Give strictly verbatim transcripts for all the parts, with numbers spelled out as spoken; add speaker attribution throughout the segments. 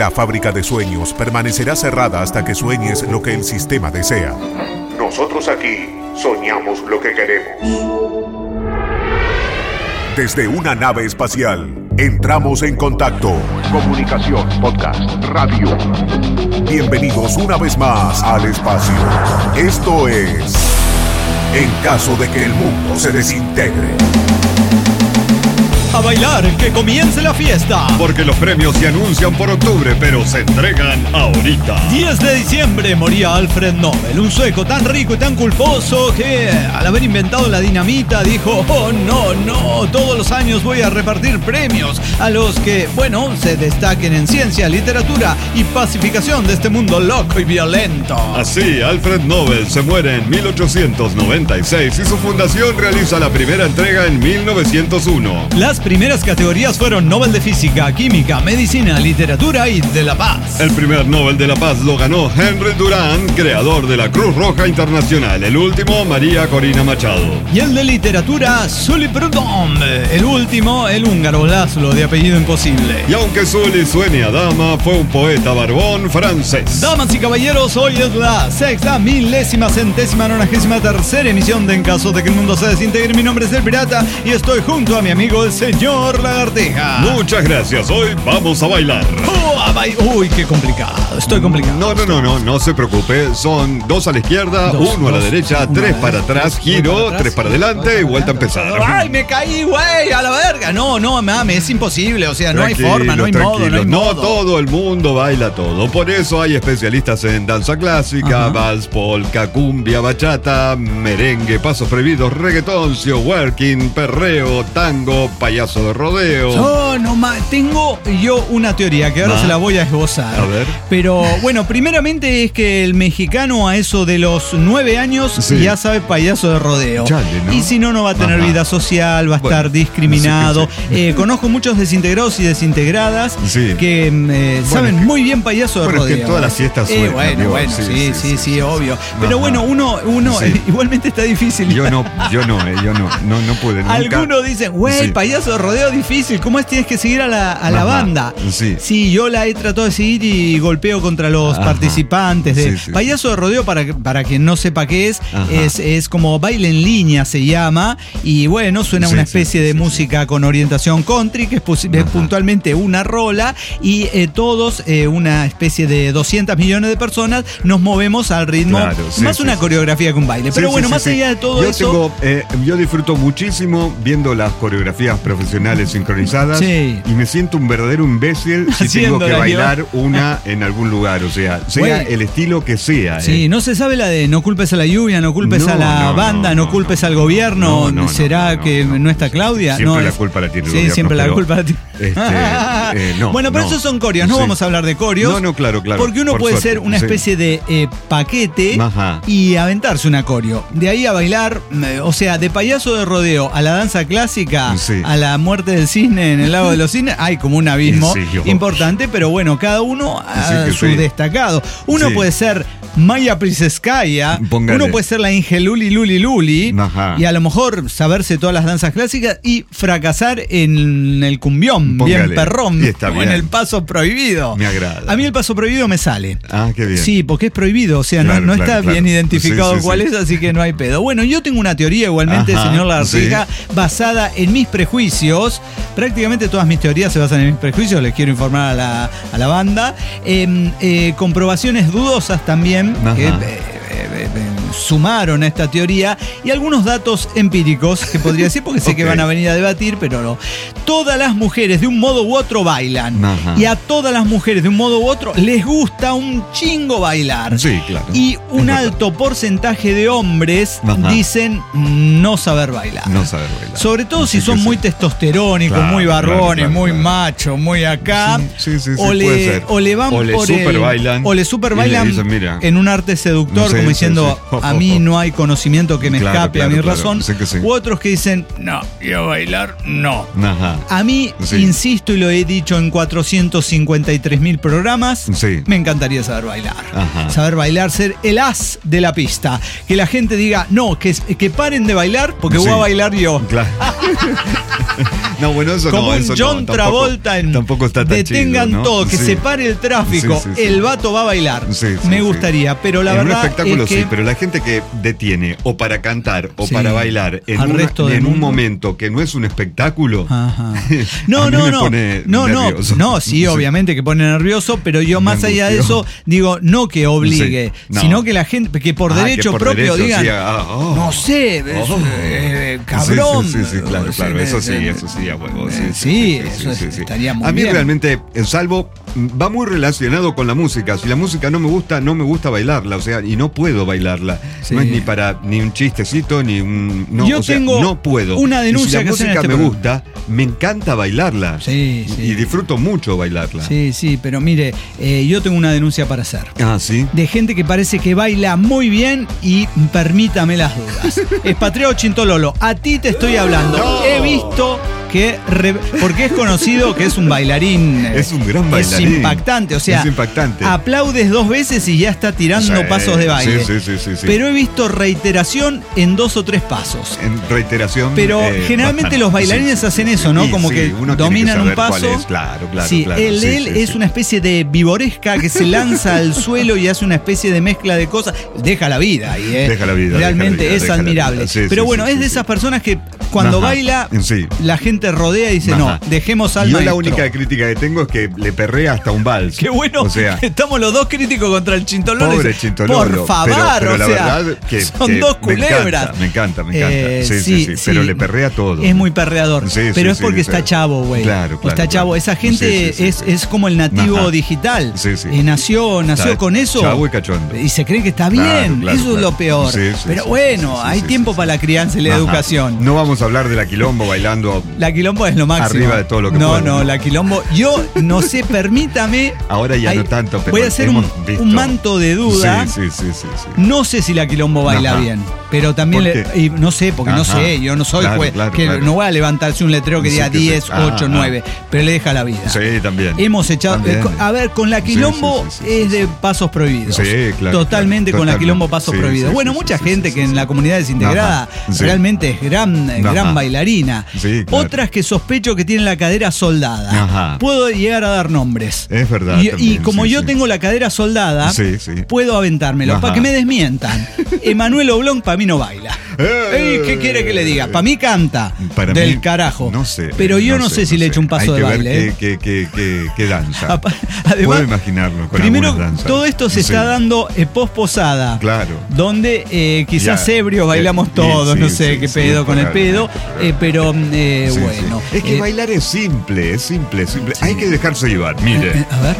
Speaker 1: La fábrica de sueños permanecerá cerrada hasta que sueñes lo que el sistema desea. Nosotros aquí soñamos lo que queremos. Desde una nave espacial, entramos en contacto. Comunicación, podcast, radio. Bienvenidos una vez más al espacio. Esto es En caso de que el mundo se desintegre.
Speaker 2: A bailar, que comience la fiesta.
Speaker 3: Porque los premios se anuncian por octubre, pero se entregan ahorita.
Speaker 2: diez de diciembre moría Alfred Nobel, un sueco tan rico y tan culposo que al haber inventado la dinamita dijo: oh no, no, todos los años voy a repartir premios a los que, bueno, se destaquen en ciencia, literatura y pacificación de este mundo loco y violento.
Speaker 3: Así, Alfred Nobel se muere en mil ochocientos noventa y seis y su fundación realiza la primera entrega en mil novecientos uno.
Speaker 2: Las primeras categorías fueron Nobel de Física, Química, Medicina, Literatura y de la Paz.
Speaker 3: El primer Nobel de la Paz lo ganó Henry Durant, creador de la Cruz Roja Internacional. El último, María Corina Machado.
Speaker 2: Y el de Literatura, Sully Prudhomme. El último, el húngaro Laszlo, de apellido imposible.
Speaker 3: Y aunque Sully suene a dama, fue un poeta barbón francés.
Speaker 2: Damas y caballeros, hoy es la sexta, milésima, centésima, nonagésima tercera emisión de En caso de que el mundo se desintegre. Mi nombre es El Pirata y estoy junto a mi amigo el señor Señor Lagartija.
Speaker 3: Muchas gracias, hoy vamos a bailar.
Speaker 2: Oh, a ba- Uy, qué complicado, estoy complicado.
Speaker 3: No, no, no, no, no se preocupe. Son dos a la izquierda,
Speaker 2: dos,
Speaker 3: uno a la
Speaker 2: dos,
Speaker 3: derecha,
Speaker 2: uno
Speaker 3: tres
Speaker 2: a la
Speaker 3: para
Speaker 2: derecha,
Speaker 3: atrás,
Speaker 2: tres
Speaker 3: giro,
Speaker 2: para atrás,
Speaker 3: tres para adelante y vuelta a empezar.
Speaker 2: Ay, me caí, güey, a la verga. No, no, mame, es imposible. O sea, no hay
Speaker 3: Tranquilo,
Speaker 2: forma, no hay modo, no hay
Speaker 3: No
Speaker 2: modo.
Speaker 3: todo el mundo baila todo. Por eso hay especialistas en danza clásica,
Speaker 2: Ajá.
Speaker 3: vals, polka, cumbia, bachata, merengue, pasos prohibidos, reggaetón, working, perreo, tango, payaso de rodeo.
Speaker 2: Oh, no más. Tengo yo una teoría que ahora
Speaker 3: ¿Ah?
Speaker 2: se la voy a esbozar.
Speaker 3: A ver.
Speaker 2: Pero bueno, primeramente es que el mexicano a eso de los nueve años
Speaker 3: Sí.
Speaker 2: ya sabe payaso de rodeo.
Speaker 3: Chale, ¿no?
Speaker 2: Y si no, no va a tener
Speaker 3: Ajá.
Speaker 2: vida social, va a
Speaker 3: Bueno,
Speaker 2: estar discriminado.
Speaker 3: sí, sí.
Speaker 2: Eh, conozco muchos desintegrados y desintegradas
Speaker 3: Sí.
Speaker 2: que eh, saben
Speaker 3: es que-
Speaker 2: muy bien payaso de
Speaker 3: bueno, es
Speaker 2: rodeo.
Speaker 3: que en todas las fiestas
Speaker 2: Eh,
Speaker 3: suena,
Speaker 2: bueno,
Speaker 3: digo,
Speaker 2: bueno, sí, sí, sí, sí, obvio. Pero
Speaker 3: Ajá.
Speaker 2: bueno, uno, uno
Speaker 3: Sí.
Speaker 2: igualmente está difícil.
Speaker 3: Yo no, yo no, eh, yo no, no, no pude nunca.
Speaker 2: Algunos dicen, güey,
Speaker 3: Sí.
Speaker 2: payaso de rodeo difícil, ¿cómo es tienes que seguir a la, a la
Speaker 3: Ajá,
Speaker 2: banda?
Speaker 3: sí.
Speaker 2: Sí, yo la he tratado de seguir y golpeo contra los
Speaker 3: Ajá.
Speaker 2: participantes de
Speaker 3: Sí, sí,
Speaker 2: payaso de rodeo, para, que- para quien no sepa qué es,
Speaker 3: Ajá.
Speaker 2: es, es como baile en línea se llama, y bueno, suena
Speaker 3: Sí,
Speaker 2: una
Speaker 3: sí,
Speaker 2: especie
Speaker 3: sí,
Speaker 2: de
Speaker 3: sí,
Speaker 2: música con orientación country, que es, pus- es
Speaker 3: Ajá.
Speaker 2: puntualmente una rola, y eh, todos, eh, una especie de doscientos millones de personas, nos movemos al ritmo,
Speaker 3: Claro, sí,
Speaker 2: más
Speaker 3: sí,
Speaker 2: una
Speaker 3: sí.
Speaker 2: coreografía que un baile. Pero
Speaker 3: Sí,
Speaker 2: bueno,
Speaker 3: sí,
Speaker 2: más
Speaker 3: sí, sí.
Speaker 2: allá de todo
Speaker 3: yo
Speaker 2: eso...
Speaker 3: tengo, eh, yo disfruto muchísimo viendo las coreografías profesionales sincronizadas
Speaker 2: Sí.
Speaker 3: y me siento un verdadero imbécil si tengo que
Speaker 2: Haciéndola,
Speaker 3: bailar una en algún lugar, o sea, sea
Speaker 2: Güey.
Speaker 3: el estilo que sea.
Speaker 2: Sí,
Speaker 3: eh.
Speaker 2: no se sabe la de no culpes a la lluvia, no culpes
Speaker 3: No,
Speaker 2: a la
Speaker 3: no,
Speaker 2: banda, no,
Speaker 3: no, no,
Speaker 2: culpes
Speaker 3: no.
Speaker 2: al gobierno.
Speaker 3: No, no, no,
Speaker 2: ¿Será
Speaker 3: no, no,
Speaker 2: que
Speaker 3: no.
Speaker 2: no está Claudia?
Speaker 3: Siempre
Speaker 2: no,
Speaker 3: la
Speaker 2: es-
Speaker 3: culpa la tiene el
Speaker 2: Sí,
Speaker 3: gobierno,
Speaker 2: siempre la
Speaker 3: pero,
Speaker 2: culpa la tiene.
Speaker 3: este, eh, no,
Speaker 2: bueno, pero
Speaker 3: no.
Speaker 2: esos son coreos, no
Speaker 3: Sí.
Speaker 2: vamos a hablar de coreos.
Speaker 3: No, no, claro, claro.
Speaker 2: Porque uno
Speaker 3: por
Speaker 2: puede
Speaker 3: suerte,
Speaker 2: ser una
Speaker 3: sí.
Speaker 2: especie de eh, paquete
Speaker 3: Ajá.
Speaker 2: y aventarse una coreo. De ahí a bailar, eh, o sea, de payaso de rodeo a la danza clásica,
Speaker 3: Sí.
Speaker 2: a la muerte del cisne en el lago de los cisnes, hay como un abismo
Speaker 3: Sí, yo-
Speaker 2: importante, pero bueno, cada uno a
Speaker 3: que
Speaker 2: su
Speaker 3: sí.
Speaker 2: destacado. Uno
Speaker 3: Sí.
Speaker 2: puede ser Maya Pliskaya,
Speaker 3: Póngale.
Speaker 2: uno puede ser la Inge Luli Luli Luli,
Speaker 3: Ajá.
Speaker 2: y a lo mejor saberse todas las danzas clásicas y fracasar en el cumbión,
Speaker 3: Póngale.
Speaker 2: bien perrón,
Speaker 3: Y está
Speaker 2: o en
Speaker 3: bien.
Speaker 2: el paso prohibido.
Speaker 3: Me agrada.
Speaker 2: A mí el paso prohibido me sale.
Speaker 3: Ah, qué bien.
Speaker 2: Sí, porque es prohibido, o sea, no-
Speaker 3: Claro,
Speaker 2: no,
Speaker 3: claro,
Speaker 2: está
Speaker 3: claro.
Speaker 2: bien identificado
Speaker 3: Sí, sí,
Speaker 2: cuál
Speaker 3: sí.
Speaker 2: es, así que no hay pedo. Bueno, yo tengo una teoría igualmente,
Speaker 3: Ajá,
Speaker 2: señor Lagartija, basada en mis prejuicios. Prácticamente todas mis teorías se basan en mis prejuicios, les quiero informar a la, a la banda. Eh, eh, comprobaciones dudosas también,
Speaker 3: Ajá.
Speaker 2: que... eh, eh, eh, sumaron a esta teoría y algunos datos empíricos que podría decir porque sé que
Speaker 3: Ok.
Speaker 2: van a venir a debatir, pero no. Todas las mujeres de un modo u otro bailan.
Speaker 3: Ajá.
Speaker 2: Y a todas las mujeres de un modo u otro les gusta un chingo bailar.
Speaker 3: Sí, claro.
Speaker 2: Y
Speaker 3: Es
Speaker 2: un
Speaker 3: verdad.
Speaker 2: alto porcentaje de hombres
Speaker 3: Ajá.
Speaker 2: dicen no saber bailar.
Speaker 3: No saber bailar.
Speaker 2: Sobre todo
Speaker 3: Sí,
Speaker 2: si son
Speaker 3: que
Speaker 2: muy
Speaker 3: sí.
Speaker 2: testosterónicos,
Speaker 3: Claro,
Speaker 2: muy
Speaker 3: claro,
Speaker 2: barrones,
Speaker 3: claro,
Speaker 2: muy
Speaker 3: claro.
Speaker 2: machos, muy acá.
Speaker 3: Sí, sí, sí,
Speaker 2: o,
Speaker 3: sí,
Speaker 2: le,
Speaker 3: puede ser.
Speaker 2: o le van
Speaker 3: O le
Speaker 2: por
Speaker 3: super
Speaker 2: el-
Speaker 3: bailan
Speaker 2: o le super
Speaker 3: y le
Speaker 2: bailan
Speaker 3: dicen, mira,
Speaker 2: en un arte seductor,
Speaker 3: no sé,
Speaker 2: como
Speaker 3: sí,
Speaker 2: diciendo,
Speaker 3: sí.
Speaker 2: a mí no hay conocimiento que me
Speaker 3: Claro,
Speaker 2: escape
Speaker 3: claro,
Speaker 2: a mi
Speaker 3: claro.
Speaker 2: razón.
Speaker 3: Sé que sí.
Speaker 2: U otros que dicen, no, yo a bailar, no.
Speaker 3: Ajá.
Speaker 2: A mí,
Speaker 3: Sí.
Speaker 2: insisto y lo he dicho en cuatrocientos cincuenta y tres mil programas,
Speaker 3: Sí.
Speaker 2: me encantaría saber bailar.
Speaker 3: Ajá.
Speaker 2: Saber bailar, ser el as de la pista. Que la gente diga, no, que, que paren de bailar porque
Speaker 3: Sí.
Speaker 2: voy a bailar yo.
Speaker 3: Claro. No, bueno, eso
Speaker 2: Como
Speaker 3: no.
Speaker 2: un
Speaker 3: eso
Speaker 2: John
Speaker 3: no,
Speaker 2: Travolta en
Speaker 3: tampoco está tan
Speaker 2: detengan
Speaker 3: chido, ¿no?
Speaker 2: todo, que
Speaker 3: Sí.
Speaker 2: se pare el tráfico,
Speaker 3: Sí, sí, sí.
Speaker 2: el vato va a bailar.
Speaker 3: Sí, sí,
Speaker 2: me
Speaker 3: sí.
Speaker 2: gustaría, pero la
Speaker 3: en
Speaker 2: verdad
Speaker 3: un espectáculo
Speaker 2: es que
Speaker 3: sí, pero la gente que detiene o para cantar o
Speaker 2: Sí.
Speaker 3: para bailar en,
Speaker 2: Al
Speaker 3: una-
Speaker 2: resto del
Speaker 3: en un
Speaker 2: mundo.
Speaker 3: momento que no es un espectáculo,
Speaker 2: Ajá.
Speaker 3: a
Speaker 2: No,
Speaker 3: mí
Speaker 2: no,
Speaker 3: me
Speaker 2: no.
Speaker 3: pone
Speaker 2: No, no,
Speaker 3: nervioso.
Speaker 2: no, sí, obviamente que pone nervioso, pero yo
Speaker 3: Me
Speaker 2: más allá de
Speaker 3: angustió.
Speaker 2: eso, digo, no que obligue,
Speaker 3: Sí, no.
Speaker 2: sino que la gente, que por
Speaker 3: Ah, que
Speaker 2: derecho
Speaker 3: por
Speaker 2: propio
Speaker 3: derecho,
Speaker 2: digan,
Speaker 3: sí, ah, oh.
Speaker 2: no sé, es,
Speaker 3: Oh.
Speaker 2: eh, cabrón.
Speaker 3: Sí, sí, sí, sí, claro,
Speaker 2: O sea,
Speaker 3: claro, eso sí,
Speaker 2: eh,
Speaker 3: eso sí, a huevo. Sí,
Speaker 2: eh,
Speaker 3: sí,
Speaker 2: sí,
Speaker 3: sí,
Speaker 2: eso
Speaker 3: sí, sí.
Speaker 2: estaría muy
Speaker 3: A mí
Speaker 2: bien.
Speaker 3: realmente, el salvo va muy relacionado con la música. Si la música no me gusta, no me gusta bailarla, o sea, y no puedo bailarla.
Speaker 2: Sí.
Speaker 3: No es ni para ni un chistecito, ni un. No,
Speaker 2: Yo
Speaker 3: o sea,
Speaker 2: tengo
Speaker 3: no puedo.
Speaker 2: una
Speaker 3: Y
Speaker 2: denuncia
Speaker 3: si
Speaker 2: que
Speaker 3: la
Speaker 2: hacer en
Speaker 3: música
Speaker 2: este
Speaker 3: me
Speaker 2: programa.
Speaker 3: gusta, me encanta bailarla.
Speaker 2: Sí, sí.
Speaker 3: Y disfruto mucho bailarla.
Speaker 2: Sí, sí, pero mire, eh, yo tengo una denuncia para hacer.
Speaker 3: Ah, sí.
Speaker 2: De gente que parece que baila muy bien y permítame las dudas. Expatriado Chintololo, a ti te estoy hablando.
Speaker 3: No.
Speaker 2: He visto que, re- porque es conocido que es un bailarín. eh,
Speaker 3: Es un gran bailarín.
Speaker 2: Es impactante, o sea,
Speaker 3: Es impactante.
Speaker 2: aplaudes dos veces y ya está tirando
Speaker 3: Sí,
Speaker 2: pasos de baile.
Speaker 3: Sí, sí, sí, sí, sí.
Speaker 2: Pero he visto reiteración en dos o tres pasos.
Speaker 3: En reiteración.
Speaker 2: Pero
Speaker 3: eh,
Speaker 2: generalmente
Speaker 3: bastante.
Speaker 2: los bailarines
Speaker 3: Sí, sí,
Speaker 2: hacen
Speaker 3: sí,
Speaker 2: eso, ¿no?
Speaker 3: sí,
Speaker 2: Como
Speaker 3: sí,
Speaker 2: que
Speaker 3: uno tiene
Speaker 2: dominan un
Speaker 3: saber cuál
Speaker 2: paso.
Speaker 3: es, Claro, claro,
Speaker 2: sí,
Speaker 3: claro.
Speaker 2: el
Speaker 3: Sí,
Speaker 2: él
Speaker 3: sí,
Speaker 2: es
Speaker 3: sí.
Speaker 2: una especie de vivoresca que se lanza al suelo y hace una especie de mezcla de cosas. Deja la vida ahí, ¿eh?
Speaker 3: Deja la vida,
Speaker 2: Realmente
Speaker 3: deja la vida,
Speaker 2: es
Speaker 3: deja la
Speaker 2: admirable.
Speaker 3: vida. Sí,
Speaker 2: Pero
Speaker 3: sí,
Speaker 2: bueno,
Speaker 3: sí,
Speaker 2: es
Speaker 3: sí,
Speaker 2: de
Speaker 3: sí.
Speaker 2: esas personas que cuando
Speaker 3: Ajá.
Speaker 2: baila,
Speaker 3: Sí.
Speaker 2: la gente rodea y dice, no,
Speaker 3: Ajá.
Speaker 2: dejemos al
Speaker 3: Yo
Speaker 2: maestro.
Speaker 3: la única crítica que tengo es que le perrea hasta un vals.
Speaker 2: Qué bueno,
Speaker 3: O sea,
Speaker 2: estamos los dos críticos contra el Chintololo.
Speaker 3: pobre
Speaker 2: Dice,
Speaker 3: Chintololo.
Speaker 2: Por favor,
Speaker 3: pero, pero
Speaker 2: o
Speaker 3: la
Speaker 2: sea,
Speaker 3: verdad que,
Speaker 2: son
Speaker 3: que
Speaker 2: dos
Speaker 3: me
Speaker 2: culebras.
Speaker 3: encanta, me encanta, me encanta.
Speaker 2: Eh,
Speaker 3: sí, sí, sí, Pero le perrea todo.
Speaker 2: Es muy perreador.
Speaker 3: Sí,
Speaker 2: pero
Speaker 3: sí,
Speaker 2: es porque
Speaker 3: sí,
Speaker 2: está
Speaker 3: sí.
Speaker 2: chavo, güey.
Speaker 3: Claro, claro,
Speaker 2: Está chavo.
Speaker 3: claro.
Speaker 2: Esa gente
Speaker 3: Sí, sí, sí,
Speaker 2: es,
Speaker 3: sí.
Speaker 2: es como el nativo
Speaker 3: Ajá.
Speaker 2: digital.
Speaker 3: Sí, sí.
Speaker 2: Eh, nació nació
Speaker 3: Está
Speaker 2: con eso.
Speaker 3: chavo y cachondo.
Speaker 2: Y se cree que está bien.
Speaker 3: Claro, claro,
Speaker 2: eso es
Speaker 3: claro.
Speaker 2: lo peor.
Speaker 3: Sí, sí,
Speaker 2: pero
Speaker 3: sí,
Speaker 2: bueno,
Speaker 3: sí, sí,
Speaker 2: hay
Speaker 3: sí,
Speaker 2: tiempo
Speaker 3: sí,
Speaker 2: para
Speaker 3: sí.
Speaker 2: la crianza y la
Speaker 3: Ajá.
Speaker 2: educación.
Speaker 3: No vamos a hablar de la quilombo bailando.
Speaker 2: La quilombo es lo máximo.
Speaker 3: Arriba de todo lo que
Speaker 2: No,
Speaker 3: puedo,
Speaker 2: no,
Speaker 3: ¿no?
Speaker 2: la quilombo. Yo no sé, permítame.
Speaker 3: Ahora ya
Speaker 2: Hay-
Speaker 3: no tanto, pero
Speaker 2: voy a hacer un,
Speaker 3: hemos visto.
Speaker 2: un manto de duda.
Speaker 3: Sí, sí, sí, sí, sí.
Speaker 2: No sé si la quilombo baila
Speaker 3: Ajá.
Speaker 2: bien, pero también
Speaker 3: ¿Por
Speaker 2: le-
Speaker 3: qué?
Speaker 2: y no sé, porque no
Speaker 3: Ajá.
Speaker 2: sé, yo no soy
Speaker 3: Claro,
Speaker 2: juez,
Speaker 3: claro,
Speaker 2: que
Speaker 3: claro.
Speaker 2: no voy a levantarse un letrero que
Speaker 3: Sí,
Speaker 2: diga
Speaker 3: que sí.
Speaker 2: diez,
Speaker 3: Ah,
Speaker 2: ocho,
Speaker 3: ah.
Speaker 2: nueve, pero le deja la vida.
Speaker 3: Sí, también.
Speaker 2: Hemos echado.
Speaker 3: También.
Speaker 2: eh, a ver, con la
Speaker 3: Sí,
Speaker 2: quilombo
Speaker 3: sí, sí, sí,
Speaker 2: es
Speaker 3: sí,
Speaker 2: de
Speaker 3: sí.
Speaker 2: pasos prohibidos.
Speaker 3: Sí, claro,
Speaker 2: Totalmente
Speaker 3: claro,
Speaker 2: con la
Speaker 3: totalmente.
Speaker 2: quilombo pasos
Speaker 3: Sí,
Speaker 2: prohibidos.
Speaker 3: sí,
Speaker 2: bueno,
Speaker 3: sí,
Speaker 2: mucha
Speaker 3: sí,
Speaker 2: gente
Speaker 3: sí,
Speaker 2: que
Speaker 3: sí,
Speaker 2: en
Speaker 3: sí.
Speaker 2: la comunidad desintegrada
Speaker 3: Ajá, sí.
Speaker 2: realmente es gran, eh,
Speaker 3: Ajá.
Speaker 2: gran bailarina.
Speaker 3: Sí, claro.
Speaker 2: Otras que sospecho que tienen la cadera soldada.
Speaker 3: Ajá.
Speaker 2: Puedo llegar a dar nombres.
Speaker 3: Es verdad.
Speaker 2: Y, y
Speaker 3: también,
Speaker 2: como
Speaker 3: sí,
Speaker 2: yo
Speaker 3: sí.
Speaker 2: tengo la cadera soldada,
Speaker 3: Sí, sí.
Speaker 2: puedo aventármelo.
Speaker 3: Ajá.
Speaker 2: Para que me desmientan. Emanuel Oblong para mí no baila.
Speaker 3: Eh.
Speaker 2: Ey, ¿qué quiere que le diga? Para mí canta.
Speaker 3: Para
Speaker 2: del
Speaker 3: mí,
Speaker 2: carajo.
Speaker 3: No sé.
Speaker 2: Pero yo no, sé, si le echo un paso
Speaker 3: Hay
Speaker 2: de
Speaker 3: que
Speaker 2: baile.
Speaker 3: ver
Speaker 2: ¿eh?
Speaker 3: qué, qué, qué, qué, qué danza.
Speaker 2: Apa- Además,
Speaker 3: Puedo imaginarlo con
Speaker 2: primero,
Speaker 3: algunas danzas.
Speaker 2: todo esto se
Speaker 3: Sí.
Speaker 2: está dando eh, posposada.
Speaker 3: Claro.
Speaker 2: Donde eh, quizás
Speaker 3: Ya.
Speaker 2: ebrios bailamos
Speaker 3: Eh,
Speaker 2: todos,
Speaker 3: sí,
Speaker 2: no
Speaker 3: sí,
Speaker 2: sé
Speaker 3: sí,
Speaker 2: qué
Speaker 3: sí,
Speaker 2: pedo con el pedo.
Speaker 3: probablemente,
Speaker 2: eh, pero eh,
Speaker 3: Sí,
Speaker 2: bueno.
Speaker 3: sí. Es que
Speaker 2: eh,
Speaker 3: bailar es simple, es simple, es simple. Hay que dejarse llevar,
Speaker 2: eh,
Speaker 3: mire.
Speaker 2: eh, a ver.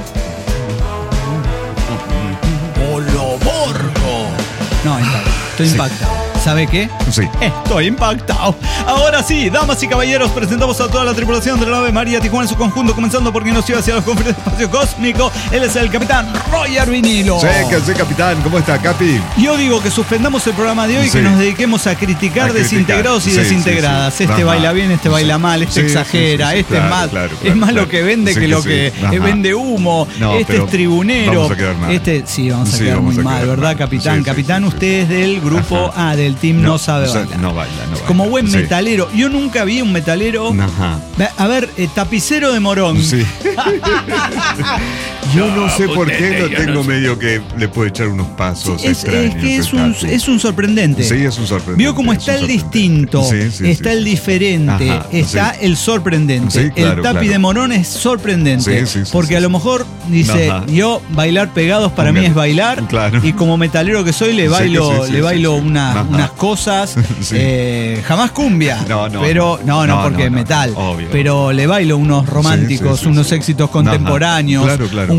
Speaker 2: Oloborgo. No, impactado. Estoy
Speaker 3: Sí.
Speaker 2: impactado. ¿Sabe qué?
Speaker 3: Sí.
Speaker 2: Estoy impactado. Ahora sí, damas y caballeros, presentamos a toda la tripulación de la nave María Tijuana en su conjunto, comenzando porque nos lleva hacia los confines del espacio cósmico. Él es el capitán Roger Vinilo.
Speaker 3: Sí, que sí, capitán. ¿Cómo está, Capi?
Speaker 2: Yo digo que suspendamos el programa de hoy y
Speaker 3: Sí.
Speaker 2: que nos dediquemos a criticar
Speaker 3: A criticar.
Speaker 2: desintegrados y
Speaker 3: Sí,
Speaker 2: desintegradas.
Speaker 3: sí, sí.
Speaker 2: Este
Speaker 3: Ajá.
Speaker 2: baila bien, este
Speaker 3: Sí.
Speaker 2: baila mal, este
Speaker 3: Sí,
Speaker 2: exagera,
Speaker 3: sí, sí, sí.
Speaker 2: este
Speaker 3: Claro,
Speaker 2: es más,
Speaker 3: claro,
Speaker 2: es
Speaker 3: claro,
Speaker 2: más
Speaker 3: claro.
Speaker 2: lo que vende
Speaker 3: Sí,
Speaker 2: que
Speaker 3: que
Speaker 2: lo
Speaker 3: sí.
Speaker 2: que
Speaker 3: Ajá.
Speaker 2: eh, vende humo.
Speaker 3: No,
Speaker 2: este
Speaker 3: pero
Speaker 2: es tribunero.
Speaker 3: vamos a quedar mal.
Speaker 2: Este sí, vamos a
Speaker 3: Sí,
Speaker 2: quedar
Speaker 3: vamos
Speaker 2: muy
Speaker 3: a
Speaker 2: mal,
Speaker 3: quedar
Speaker 2: ¿verdad,
Speaker 3: mal.
Speaker 2: capitán?
Speaker 3: Sí, sí,
Speaker 2: capitán,
Speaker 3: sí, sí.
Speaker 2: usted es del grupo
Speaker 3: Ajá.
Speaker 2: A, del team No, Sabe
Speaker 3: o sea,
Speaker 2: Bailar.
Speaker 3: No baila, no baila.
Speaker 2: Como buen
Speaker 3: Sí.
Speaker 2: metalero. Yo nunca vi un metalero.
Speaker 3: Ajá.
Speaker 2: A ver, eh, tapicero de Morón.
Speaker 3: Sí. Yo no sé por qué
Speaker 2: potente,
Speaker 3: lo
Speaker 2: yo
Speaker 3: tengo
Speaker 2: no sé.
Speaker 3: medio que le puedo echar unos pasos
Speaker 2: Es, es
Speaker 3: extraños.
Speaker 2: que es
Speaker 3: está,
Speaker 2: un,
Speaker 3: sí.
Speaker 2: es un sorprendente.
Speaker 3: Sí, es un sorprendente.
Speaker 2: Vio cómo
Speaker 3: es
Speaker 2: está
Speaker 3: un
Speaker 2: el
Speaker 3: sorprendente.
Speaker 2: distinto,
Speaker 3: Sí, sí,
Speaker 2: está
Speaker 3: sí,
Speaker 2: el
Speaker 3: sí.
Speaker 2: diferente,
Speaker 3: Ajá,
Speaker 2: está
Speaker 3: sí.
Speaker 2: el sorprendente.
Speaker 3: Sí, claro,
Speaker 2: el tapi
Speaker 3: claro.
Speaker 2: de Morón es sorprendente.
Speaker 3: Sí, sí, sí,
Speaker 2: porque
Speaker 3: sí,
Speaker 2: a lo
Speaker 3: sí.
Speaker 2: mejor dice,
Speaker 3: Ajá.
Speaker 2: yo bailar pegados para
Speaker 3: Póngale.
Speaker 2: mí es bailar.
Speaker 3: Claro.
Speaker 2: Y como metalero que soy, le
Speaker 3: Sí,
Speaker 2: bailo,
Speaker 3: que sí, sí,
Speaker 2: le
Speaker 3: sí,
Speaker 2: bailo
Speaker 3: sí.
Speaker 2: una-
Speaker 3: Ajá.
Speaker 2: unas cosas.
Speaker 3: Sí.
Speaker 2: eh, jamás cumbia.
Speaker 3: No, no,
Speaker 2: Pero, no, no,
Speaker 3: no,
Speaker 2: porque
Speaker 3: no, no,
Speaker 2: metal.
Speaker 3: obvio.
Speaker 2: Pero le bailo unos románticos,
Speaker 3: Sí, sí, sí,
Speaker 2: unos
Speaker 3: sí.
Speaker 2: éxitos
Speaker 3: Ajá.
Speaker 2: contemporáneos.
Speaker 3: Claro, claro,
Speaker 2: un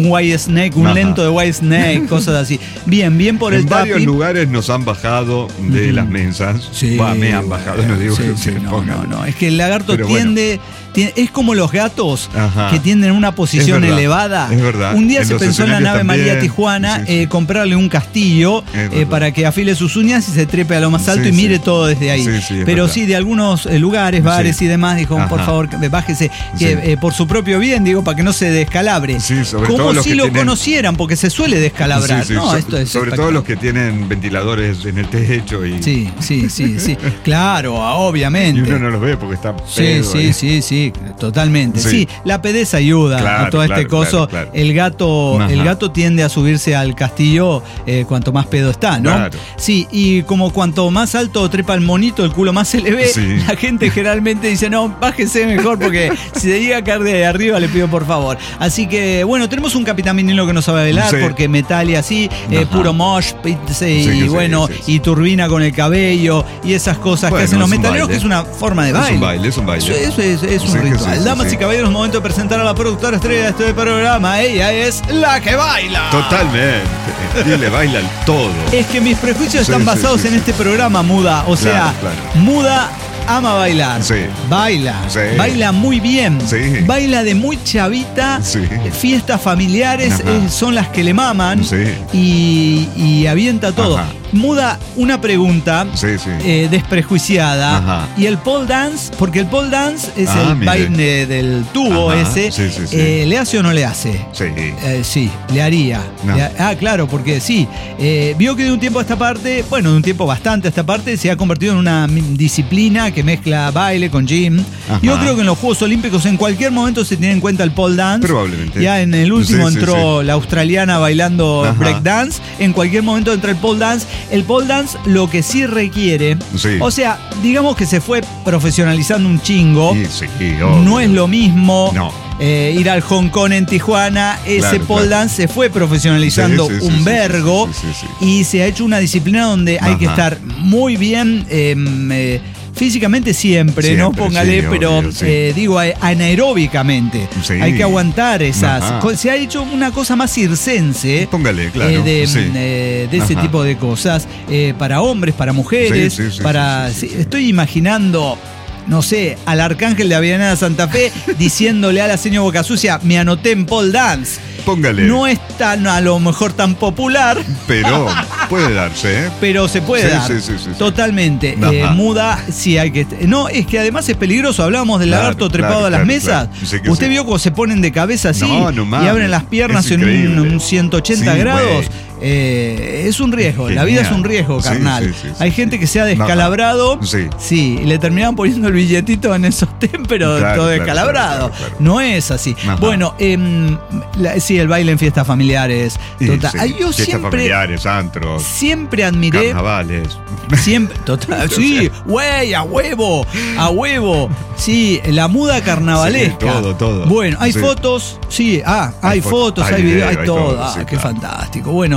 Speaker 2: un White Snake, un Ajá. lento de White Snake, cosas así. Bien, bien por
Speaker 3: en
Speaker 2: el
Speaker 3: tapi. En varios lugares nos han bajado de mm. las mesas.
Speaker 2: Sí,
Speaker 3: bah, me han bajado, no digo
Speaker 2: sí,
Speaker 3: que
Speaker 2: sí,
Speaker 3: se
Speaker 2: no,
Speaker 3: pongan.
Speaker 2: no, no, es que el lagarto
Speaker 3: Pero
Speaker 2: tiende... Bueno. Es como los gatos
Speaker 3: Ajá.
Speaker 2: que tienden a una posición
Speaker 3: es verdad,
Speaker 2: elevada.
Speaker 3: Es verdad.
Speaker 2: Un día
Speaker 3: en
Speaker 2: se pensó en la nave
Speaker 3: también.
Speaker 2: María Tijuana
Speaker 3: sí, sí.
Speaker 2: Eh, comprarle un castillo eh, para que afile sus uñas y se trepe a lo más alto
Speaker 3: sí,
Speaker 2: y mire
Speaker 3: sí.
Speaker 2: todo desde ahí.
Speaker 3: Sí, sí,
Speaker 2: Pero
Speaker 3: verdad.
Speaker 2: sí, de algunos eh, lugares, bares sí. y demás, dijo, Ajá. por favor, bájese, que
Speaker 3: sí.
Speaker 2: eh, por su propio bien, digo, para que no se descalabre.
Speaker 3: Sí, sobre
Speaker 2: como
Speaker 3: todo los
Speaker 2: si
Speaker 3: que
Speaker 2: lo
Speaker 3: tienen...
Speaker 2: conocieran, porque se suele descalabrar.
Speaker 3: Sí, sí,
Speaker 2: no,
Speaker 3: so,
Speaker 2: esto es
Speaker 3: sobre todo los que tienen ventiladores en el techo. Y...
Speaker 2: Sí, sí, sí, sí. Claro, obviamente.
Speaker 3: Y uno no los ve porque está pedo.
Speaker 2: Sí, sí,
Speaker 3: ahí.
Speaker 2: sí, sí, totalmente. Sí,
Speaker 3: Sí.
Speaker 2: la pedeza ayuda
Speaker 3: claro,
Speaker 2: a todo
Speaker 3: claro,
Speaker 2: este coso.
Speaker 3: Claro, claro.
Speaker 2: El gato,
Speaker 3: Ajá.
Speaker 2: el gato tiende a subirse al castillo eh, cuanto más pedo está, ¿no?
Speaker 3: Claro.
Speaker 2: Sí, y como cuanto más alto trepa el monito, el culo más se le ve,
Speaker 3: Sí.
Speaker 2: la gente generalmente dice, no, bájese mejor porque si se llega a caer de arriba le pido por favor. Así que, bueno, tenemos un Capitán Vinilo que no sabe velar
Speaker 3: Sí.
Speaker 2: porque metal y así, eh, puro mosh pit, sí, y
Speaker 3: sí,
Speaker 2: bueno,
Speaker 3: sí, sí.
Speaker 2: y turbina con el cabello y esas cosas
Speaker 3: Bueno,
Speaker 2: que hacen los
Speaker 3: es un
Speaker 2: metaleros,
Speaker 3: baile.
Speaker 2: que es una forma de baile.
Speaker 3: Es un baile, es un baile.
Speaker 2: Eso, eso es, es un
Speaker 3: Sí, que
Speaker 2: ritual.
Speaker 3: sí, sí,
Speaker 2: Damas
Speaker 3: sí.
Speaker 2: y caballeros, momento de presentar a la productora estrella de este programa. Ella es la que baila.
Speaker 3: Totalmente. Dile, baila el todo.
Speaker 2: Es que mis prejuicios
Speaker 3: Sí,
Speaker 2: están
Speaker 3: sí,
Speaker 2: basados
Speaker 3: sí,
Speaker 2: en
Speaker 3: sí.
Speaker 2: este programa, Muda. O sea,
Speaker 3: Claro, claro.
Speaker 2: Muda ama bailar.
Speaker 3: Sí.
Speaker 2: Baila.
Speaker 3: Sí.
Speaker 2: Baila muy bien.
Speaker 3: Sí.
Speaker 2: Baila de muy chavita.
Speaker 3: Sí.
Speaker 2: Fiestas familiares eh, son las que le maman.
Speaker 3: Sí.
Speaker 2: Y, y avienta todo.
Speaker 3: Ajá.
Speaker 2: Muda, una pregunta
Speaker 3: Sí, sí.
Speaker 2: eh, desprejuiciada.
Speaker 3: Ajá.
Speaker 2: Y el pole dance, porque el pole dance es
Speaker 3: Ah,
Speaker 2: el
Speaker 3: mire.
Speaker 2: baile del tubo
Speaker 3: Ajá.
Speaker 2: ese.
Speaker 3: Sí, sí, sí.
Speaker 2: Eh, ¿Le hace o no le hace?
Speaker 3: Sí.
Speaker 2: Eh, sí, le haría.
Speaker 3: No.
Speaker 2: Le ha- ah, claro, porque sí. Eh, vio que de un tiempo a esta parte, bueno, de un tiempo bastante a esta parte, se ha convertido en una mi- disciplina que mezcla baile con gym.
Speaker 3: Ajá.
Speaker 2: Yo creo que en los Juegos Olímpicos en cualquier momento se tiene en cuenta el pole dance.
Speaker 3: Probablemente.
Speaker 2: Ya en el último
Speaker 3: Sí, sí,
Speaker 2: entró
Speaker 3: sí.
Speaker 2: la australiana bailando
Speaker 3: Ajá.
Speaker 2: break dance. En cualquier momento entra el pole dance. El pole dance lo que sí requiere,
Speaker 3: Sí.
Speaker 2: o sea, digamos que se fue profesionalizando un chingo.
Speaker 3: Sí, sí, obvio.
Speaker 2: No es lo mismo
Speaker 3: No.
Speaker 2: eh, ir al Hong Kong en Tijuana. Ese
Speaker 3: Claro,
Speaker 2: pole
Speaker 3: claro.
Speaker 2: dance se fue profesionalizando
Speaker 3: Sí, sí, sí,
Speaker 2: un
Speaker 3: sí,
Speaker 2: vergo
Speaker 3: sí, sí, sí, sí.
Speaker 2: y se ha hecho una disciplina donde hay
Speaker 3: Ajá.
Speaker 2: que estar muy bien eh, eh, físicamente siempre, ¿no?
Speaker 3: Siempre,
Speaker 2: Póngale,
Speaker 3: sí,
Speaker 2: pero
Speaker 3: obvio, sí.
Speaker 2: eh, digo a- anaeróbicamente.
Speaker 3: Sí.
Speaker 2: Hay que aguantar esas.
Speaker 3: Ajá.
Speaker 2: co- Se ha hecho una cosa más circense.
Speaker 3: Póngale, claro.
Speaker 2: Eh, de
Speaker 3: sí.
Speaker 2: eh, de ese
Speaker 3: Ajá.
Speaker 2: tipo de cosas, eh, para hombres, para mujeres,
Speaker 3: Sí, sí, sí,
Speaker 2: para
Speaker 3: sí, sí, sí,
Speaker 2: sí,
Speaker 3: sí.
Speaker 2: estoy imaginando, no sé, al arcángel de Avellaneda Santa Fe diciéndole a la señora Boca Sucia, me anoté en pole dance.
Speaker 3: Póngale.
Speaker 2: No es tan, a lo mejor tan popular,
Speaker 3: Pero puede darse, ¿eh?
Speaker 2: pero se puede
Speaker 3: Sí,
Speaker 2: dar.
Speaker 3: sí, sí, sí, sí.
Speaker 2: Totalmente.
Speaker 3: Ajá.
Speaker 2: Eh, muda, sí hay que. No, es que además es peligroso. Hablábamos del
Speaker 3: Claro,
Speaker 2: lagarto trepado
Speaker 3: claro,
Speaker 2: a las
Speaker 3: claro,
Speaker 2: mesas.
Speaker 3: claro. Sí que
Speaker 2: Usted
Speaker 3: sí.
Speaker 2: vio cómo se ponen de cabeza así
Speaker 3: No, no
Speaker 2: y
Speaker 3: mames.
Speaker 2: abren las piernas
Speaker 3: Es
Speaker 2: en un,
Speaker 3: increíble.
Speaker 2: un ciento ochenta
Speaker 3: Sí,
Speaker 2: grados.
Speaker 3: güey.
Speaker 2: Eh, es un riesgo. La vida es un riesgo,
Speaker 3: Sí,
Speaker 2: carnal.
Speaker 3: sí, sí, sí,
Speaker 2: hay
Speaker 3: sí.
Speaker 2: gente que se ha descalabrado.
Speaker 3: Sí.
Speaker 2: Sí, y le terminaban poniendo el billetito en esos tem, pero
Speaker 3: Claro,
Speaker 2: todo
Speaker 3: claro,
Speaker 2: descalabrado.
Speaker 3: claro, claro.
Speaker 2: No es así.
Speaker 3: Ajá.
Speaker 2: Bueno, em, la- sí, el baile en fiestas familiares.
Speaker 3: Sí,
Speaker 2: Total.
Speaker 3: sí.
Speaker 2: Ay, yo
Speaker 3: Fiestas
Speaker 2: siempre,
Speaker 3: familiares, antros,
Speaker 2: siempre admiré.
Speaker 3: carnavales.
Speaker 2: Siempre, total, sí, güey, a huevo, a huevo. Sí, la muda carnavalesca.
Speaker 3: Sí, todo, todo.
Speaker 2: Bueno, hay
Speaker 3: Sí.
Speaker 2: fotos, sí, ah, hay,
Speaker 3: Hay fo-
Speaker 2: fotos, hay,
Speaker 3: hay
Speaker 2: videos,
Speaker 3: video,
Speaker 2: hay
Speaker 3: hay
Speaker 2: todo.
Speaker 3: todo,
Speaker 2: Ah,
Speaker 3: sí,
Speaker 2: qué
Speaker 3: claro.
Speaker 2: fantástico. Bueno,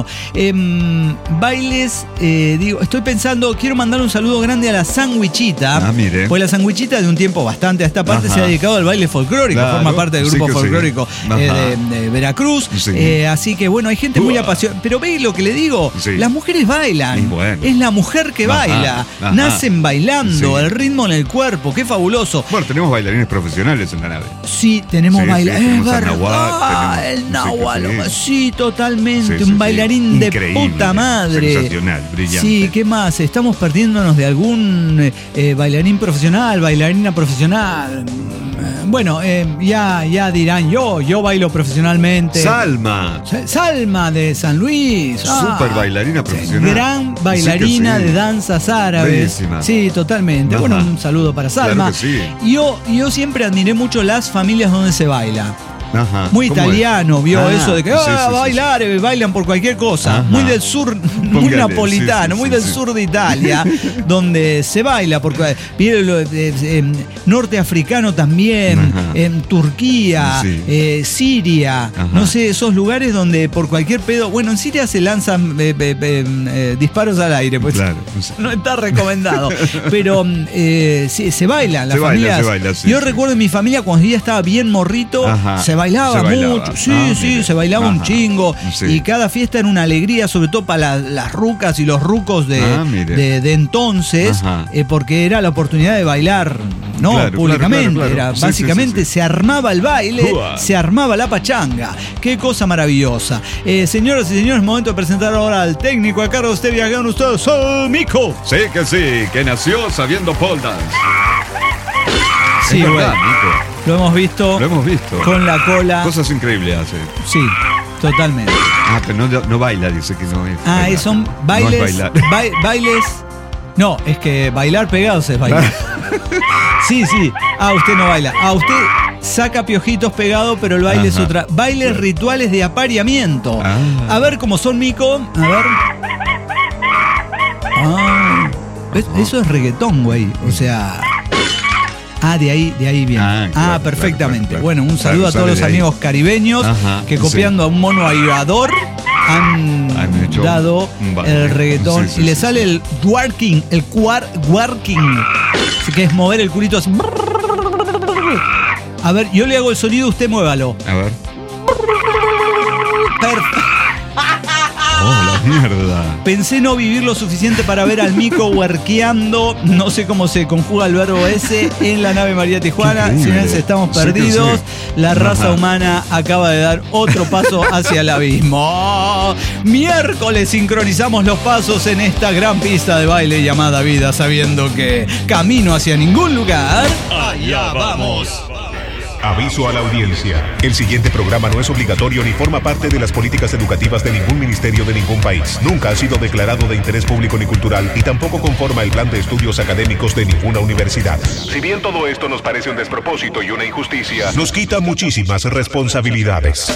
Speaker 2: em, bailes, eh, digo, estoy pensando, quiero mandar un saludo grande a la sandwichita.
Speaker 3: Ah, mire.
Speaker 2: Pues la sandwichita de un tiempo bastante a esta parte
Speaker 3: Ajá.
Speaker 2: se ha dedicado al baile folclórico,
Speaker 3: Claro,
Speaker 2: forma parte del
Speaker 3: sí
Speaker 2: grupo
Speaker 3: que sí.
Speaker 2: folclórico
Speaker 3: Ajá.
Speaker 2: eh, de, de Veracruz.
Speaker 3: Sí.
Speaker 2: Eh, así que bueno, hay gente muy
Speaker 3: Uah.
Speaker 2: apasionada. Pero ve lo que le digo,
Speaker 3: Sí.
Speaker 2: las mujeres bailan.
Speaker 3: Bueno.
Speaker 2: Es la mujer que
Speaker 3: Ajá,
Speaker 2: baila.
Speaker 3: ajá.
Speaker 2: Nacen bailando,
Speaker 3: Sí.
Speaker 2: el ritmo en el cuerpo, qué fabuloso.
Speaker 3: Bueno, tenemos bailarines profesionales en la nave.
Speaker 2: Sí, tenemos
Speaker 3: Sí,
Speaker 2: bailar.
Speaker 3: sí,
Speaker 2: es
Speaker 3: tenemos a
Speaker 2: verdad,
Speaker 3: Nahual, tenemos-
Speaker 2: el
Speaker 3: sí que
Speaker 2: Nahual.
Speaker 3: sí.
Speaker 2: Sí, totalmente.
Speaker 3: Sí, sí,
Speaker 2: un
Speaker 3: sí.
Speaker 2: bailarín de
Speaker 3: Increíble,
Speaker 2: puta madre.
Speaker 3: sensacional, brillante.
Speaker 2: Sí, ¿qué más? Estamos perdiéndonos de algún eh, eh, bailarín profesional, bailarina profesional. Eh, Bueno, eh, ya, ya dirán, yo, yo bailo profesionalmente.
Speaker 3: Salma.
Speaker 2: Sa- Salma de San Luis. Ah,
Speaker 3: Súper bailarina profesional.
Speaker 2: Gran bailarina
Speaker 3: Sí que sí.
Speaker 2: de danzas árabes.
Speaker 3: Bellísima.
Speaker 2: Sí, totalmente.
Speaker 3: Ajá.
Speaker 2: Bueno, un saludo para Salma.
Speaker 3: Claro que sí.
Speaker 2: Yo, yo siempre admiré mucho las familias donde se baila.
Speaker 3: Ajá.
Speaker 2: Muy
Speaker 3: ¿Cómo es?
Speaker 2: italiano, vio
Speaker 3: Ah,
Speaker 2: eso de que
Speaker 3: sí,
Speaker 2: ah,
Speaker 3: sí, sí,
Speaker 2: bailar, eh, bailan por cualquier cosa.
Speaker 3: Ajá.
Speaker 2: Muy del sur, muy
Speaker 3: Póngale,
Speaker 2: napolitano,
Speaker 3: sí, sí,
Speaker 2: muy
Speaker 3: sí,
Speaker 2: del
Speaker 3: sí.
Speaker 2: sur de Italia, donde se baila, porque viene lo de- de- em, norteafricano también,
Speaker 3: Ajá.
Speaker 2: en Turquía,
Speaker 3: Sí.
Speaker 2: eh, Siria,
Speaker 3: Ajá.
Speaker 2: no sé, esos lugares donde por cualquier pedo, bueno, en Siria se lanzan eh, eh, eh, eh, disparos al aire, pues
Speaker 3: Claro.
Speaker 2: no está recomendado, pero eh, sí, se bailan las
Speaker 3: Se baila,
Speaker 2: familias.
Speaker 3: se baila, sí,
Speaker 2: Yo
Speaker 3: sí.
Speaker 2: recuerdo en mi familia cuando yo ya estaba bien morrito,
Speaker 3: Ajá.
Speaker 2: se bailaba,
Speaker 3: Se bailaba.
Speaker 2: mucho, sí,
Speaker 3: Ah,
Speaker 2: sí,
Speaker 3: mire.
Speaker 2: se bailaba
Speaker 3: Ajá.
Speaker 2: un chingo.
Speaker 3: Sí.
Speaker 2: Y cada fiesta era una alegría, sobre todo para la- las rucas y los rucos de,
Speaker 3: Ah, mire.
Speaker 2: de, de entonces,
Speaker 3: Ajá.
Speaker 2: eh, porque era la oportunidad de bailar, ¿no?
Speaker 3: Claro,
Speaker 2: Públicamente.
Speaker 3: claro, claro, claro.
Speaker 2: Era,
Speaker 3: Sí,
Speaker 2: básicamente
Speaker 3: sí, sí, sí.
Speaker 2: se armaba el baile,
Speaker 3: Uah.
Speaker 2: se armaba la pachanga. Qué cosa maravillosa. Eh, señoras y señores, momento de presentar ahora al técnico a cargo de este viaje con ustedes, ¡oh, Mico!
Speaker 3: Sí que sí, que nació sabiendo pole dance.
Speaker 2: Sí,
Speaker 3: Es verdad,
Speaker 2: bueno,
Speaker 3: Nico.
Speaker 2: lo hemos visto
Speaker 3: Lo hemos visto.
Speaker 2: con la cola.
Speaker 3: Cosas increíbles hace.
Speaker 2: Sí, totalmente.
Speaker 3: Ah, pero no, no baila, dice que no es.
Speaker 2: Ah,
Speaker 3: bailar.
Speaker 2: son
Speaker 3: No
Speaker 2: bailes.
Speaker 3: es bailar.
Speaker 2: bai- bailes. No, es que bailar pegados es bailar. Sí, sí. Ah, usted no baila. Ah, usted saca piojitos pegados, pero el baile es
Speaker 3: Ajá.
Speaker 2: otra. Bailes rituales de apareamiento.
Speaker 3: Ah.
Speaker 2: A ver cómo son, Mico. A ver. Ah. ¿Ves? Eso es reggaetón, güey. O sea. Ah, de ahí, de ahí viene.
Speaker 3: Ah,
Speaker 2: Ah,
Speaker 3: claro,
Speaker 2: perfectamente.
Speaker 3: claro, claro.
Speaker 2: Bueno, un saludo
Speaker 3: Sale-
Speaker 2: a todos
Speaker 3: sale
Speaker 2: los
Speaker 3: de ahí.
Speaker 2: amigos caribeños
Speaker 3: Ajá,
Speaker 2: que copiando a un mono aviador han,
Speaker 3: Han hecho
Speaker 2: dado
Speaker 3: un baile.
Speaker 2: el reggaetón
Speaker 3: Sí, sí,
Speaker 2: y le
Speaker 3: sí,
Speaker 2: sale
Speaker 3: sí.
Speaker 2: el twerking, el quar, working, que es mover el culito así. A ver, yo le hago el sonido, usted muévalo.
Speaker 3: A ver.
Speaker 2: Perfecto.
Speaker 3: Oh, la mierda.
Speaker 2: Pensé no vivir lo suficiente para ver al Mico huerqueando, no sé cómo se conjuga el verbo ese, en la nave María Tijuana.
Speaker 3: Qué increíble.
Speaker 2: Señores, estamos
Speaker 3: Sí que
Speaker 2: perdidos.
Speaker 3: sí.
Speaker 2: La raza
Speaker 3: Ajá.
Speaker 2: humana acaba de dar otro paso hacia el abismo. Miércoles sincronizamos los pasos en esta gran pista de baile llamada vida, sabiendo que camino hacia ningún lugar. Allá vamos.
Speaker 1: Aviso a la audiencia. El siguiente programa no es obligatorio ni forma parte de las políticas educativas de ningún ministerio de ningún país. Nunca ha sido declarado de interés público ni cultural y tampoco conforma el plan de estudios académicos de ninguna universidad. Si bien todo esto nos parece un despropósito y una injusticia, nos quita muchísimas responsabilidades.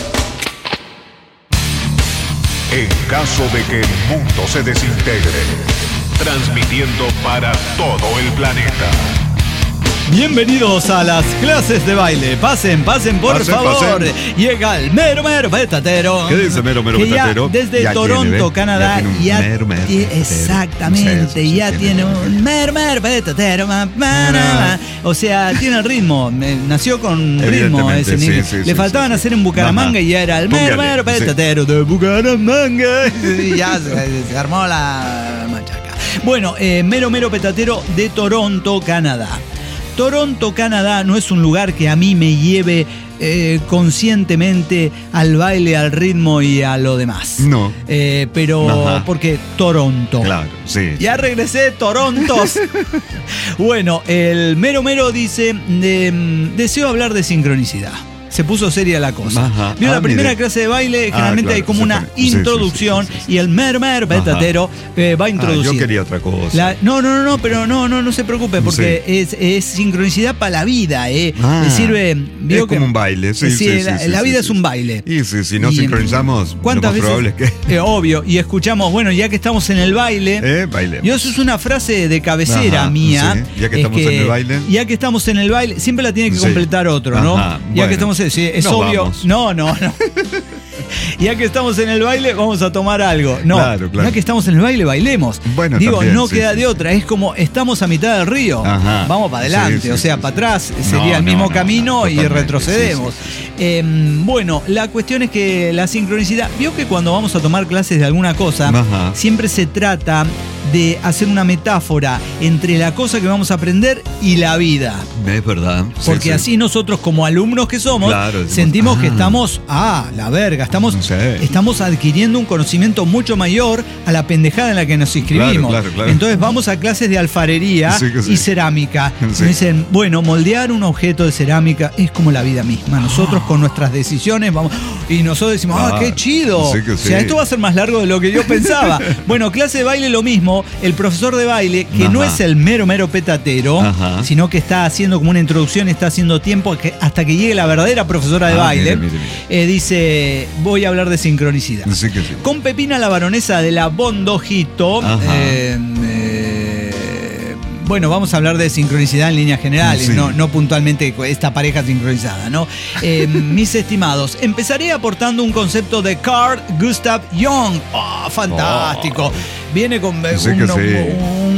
Speaker 1: En caso de que el mundo se desintegre, transmitiendo para todo el planeta.
Speaker 2: Bienvenidos a las clases de baile. Pasen, pasen, por
Speaker 3: Pasen,
Speaker 2: favor.
Speaker 3: pasen.
Speaker 2: Llega el mero mero petatero.
Speaker 3: ¿Qué dice mero, mero
Speaker 2: que ya
Speaker 3: petatero?
Speaker 2: desde
Speaker 3: Ya
Speaker 2: Toronto,
Speaker 3: tiene, ¿ve?
Speaker 2: Canadá,
Speaker 3: Ya tiene un
Speaker 2: ya
Speaker 3: mero, mero
Speaker 2: ti-
Speaker 3: petatero.
Speaker 2: exactamente,
Speaker 3: Sí, sí, sí,
Speaker 2: ya
Speaker 3: tiene,
Speaker 2: tiene
Speaker 3: tiene,
Speaker 2: un mero mero petatero. ma, ma, na, ma. O sea, tiene el ritmo. eh, Nació con ritmo
Speaker 3: Evidentemente,
Speaker 2: ese
Speaker 3: sí,
Speaker 2: niño.
Speaker 3: sí,
Speaker 2: Le
Speaker 3: sí,
Speaker 2: faltaban
Speaker 3: sí, sí.
Speaker 2: hacer en Bucaramanga
Speaker 3: Ajá.
Speaker 2: y ya era el mero
Speaker 3: Póngale,
Speaker 2: mero
Speaker 3: sí.
Speaker 2: petatero de Bucaramanga. Y ya se, se armó la machaca. Bueno, eh, mero mero petatero de Toronto, Canadá. Toronto, Canadá no es un lugar que a mí me lleve eh, conscientemente al baile, al ritmo y a lo demás.
Speaker 3: No.
Speaker 2: Eh, pero,
Speaker 3: Ajá.
Speaker 2: porque Toronto.
Speaker 3: Claro, sí.
Speaker 2: Ya regresé, Torontos. Bueno, el mero mero dice, de, deseo hablar de sincronicidad. Se puso seria la cosa.
Speaker 3: Ajá.
Speaker 2: Vio
Speaker 3: Ah,
Speaker 2: la primera
Speaker 3: mire.
Speaker 2: clase de baile,
Speaker 3: Ah,
Speaker 2: generalmente
Speaker 3: claro,
Speaker 2: hay como
Speaker 3: se
Speaker 2: una
Speaker 3: pone- sí, sí, sí,
Speaker 2: introducción
Speaker 3: sí, sí, sí.
Speaker 2: y el mero mero petatero eh, va a
Speaker 3: Ah,
Speaker 2: introducir.
Speaker 3: yo quería otra cosa.
Speaker 2: La- no, no, no, no, pero no, no, no se preocupe, porque es, es sincronicidad para la vida, ¿eh?
Speaker 3: Ah,
Speaker 2: Le sirve. vio
Speaker 3: es como
Speaker 2: que-
Speaker 3: un baile, sí,
Speaker 2: Sí,
Speaker 3: sí,
Speaker 2: la,
Speaker 3: sí,
Speaker 2: la
Speaker 3: sí,
Speaker 2: vida
Speaker 3: sí,
Speaker 2: es
Speaker 3: sí.
Speaker 2: un baile.
Speaker 3: Y si, si no
Speaker 2: Y,
Speaker 3: sincronizamos,
Speaker 2: ¿cuántas
Speaker 3: lo más
Speaker 2: veces?
Speaker 3: probable es que...
Speaker 2: Eh, obvio, y escuchamos, bueno, ya que estamos en el baile.
Speaker 3: Eh, bailemos.
Speaker 2: Yo, eso es una frase de cabecera
Speaker 3: Ajá,
Speaker 2: mía.
Speaker 3: sí, ya que
Speaker 2: es
Speaker 3: estamos en el baile.
Speaker 2: Ya que estamos en el baile, siempre la tiene que
Speaker 3: Sí.
Speaker 2: completar otro, ¿no?
Speaker 3: Ajá,
Speaker 2: ya
Speaker 3: bueno.
Speaker 2: que estamos en, sí, es
Speaker 3: Nos
Speaker 2: obvio.
Speaker 3: vamos.
Speaker 2: No, no, no. Ya que estamos en el baile, vamos a tomar algo. No,
Speaker 3: Claro, claro.
Speaker 2: ya que estamos en el baile, bailemos.
Speaker 3: Bueno,
Speaker 2: Digo,
Speaker 3: también,
Speaker 2: no
Speaker 3: sí,
Speaker 2: queda
Speaker 3: sí,
Speaker 2: de
Speaker 3: sí.
Speaker 2: otra. Es como estamos a mitad del río.
Speaker 3: Ajá.
Speaker 2: Vamos para adelante.
Speaker 3: Sí, sí,
Speaker 2: o sea,
Speaker 3: sí,
Speaker 2: para
Speaker 3: sí.
Speaker 2: atrás sería
Speaker 3: No,
Speaker 2: el mismo
Speaker 3: no, no,
Speaker 2: camino
Speaker 3: no,
Speaker 2: y
Speaker 3: totalmente,
Speaker 2: retrocedemos.
Speaker 3: sí, sí,
Speaker 2: Eh, bueno, la cuestión es que la sincronicidad. Vio que cuando vamos a tomar clases de alguna cosa,
Speaker 3: Ajá.
Speaker 2: siempre se trata de hacer una metáfora entre la cosa que vamos a aprender y la vida.
Speaker 3: Es verdad. sí,
Speaker 2: Porque
Speaker 3: sí.
Speaker 2: así nosotros, como alumnos que somos,
Speaker 3: Claro, decimos,
Speaker 2: sentimos que
Speaker 3: ah.
Speaker 2: estamos, ah, la verga, estamos,
Speaker 3: Sí.
Speaker 2: estamos adquiriendo un conocimiento mucho mayor a la pendejada en la que nos inscribimos.
Speaker 3: Claro, claro, claro.
Speaker 2: Entonces vamos a clases de alfarería
Speaker 3: Sí que sí.
Speaker 2: y cerámica.
Speaker 3: Sí.
Speaker 2: Nos dicen, bueno, moldear un objeto de cerámica es como la vida misma. Nosotros con nuestras decisiones vamos, y nosotros decimos, ah,
Speaker 3: Ah,
Speaker 2: qué chido.
Speaker 3: sí que
Speaker 2: O sea,
Speaker 3: sí.
Speaker 2: esto va a ser más largo de lo que yo pensaba. Bueno, clase de baile lo mismo. El profesor de baile, que no
Speaker 3: Ajá.
Speaker 2: es el mero mero petatero,
Speaker 3: Ajá.
Speaker 2: sino que está haciendo como una introducción, está haciendo tiempo que- hasta que llegue la verdadera profesora de
Speaker 3: Ah,
Speaker 2: baile,
Speaker 3: mire, mire, mire.
Speaker 2: eh, dice, voy a hablar de sincronicidad.
Speaker 3: Sí que sí.
Speaker 2: Con Pepina, la baronesa de la Bondojito,
Speaker 3: Ajá.
Speaker 2: eh, eh, bueno, vamos a hablar de sincronicidad en líneas generales,
Speaker 3: Sí.
Speaker 2: no, no puntualmente esta pareja sincronizada, ¿no? Eh, mis estimados, empezaré aportando un concepto de Carl Gustav Jung. ¡Oh, fantástico!
Speaker 3: Oh.
Speaker 2: Viene con eh,
Speaker 3: Sí
Speaker 2: un,
Speaker 3: que sí.
Speaker 2: un-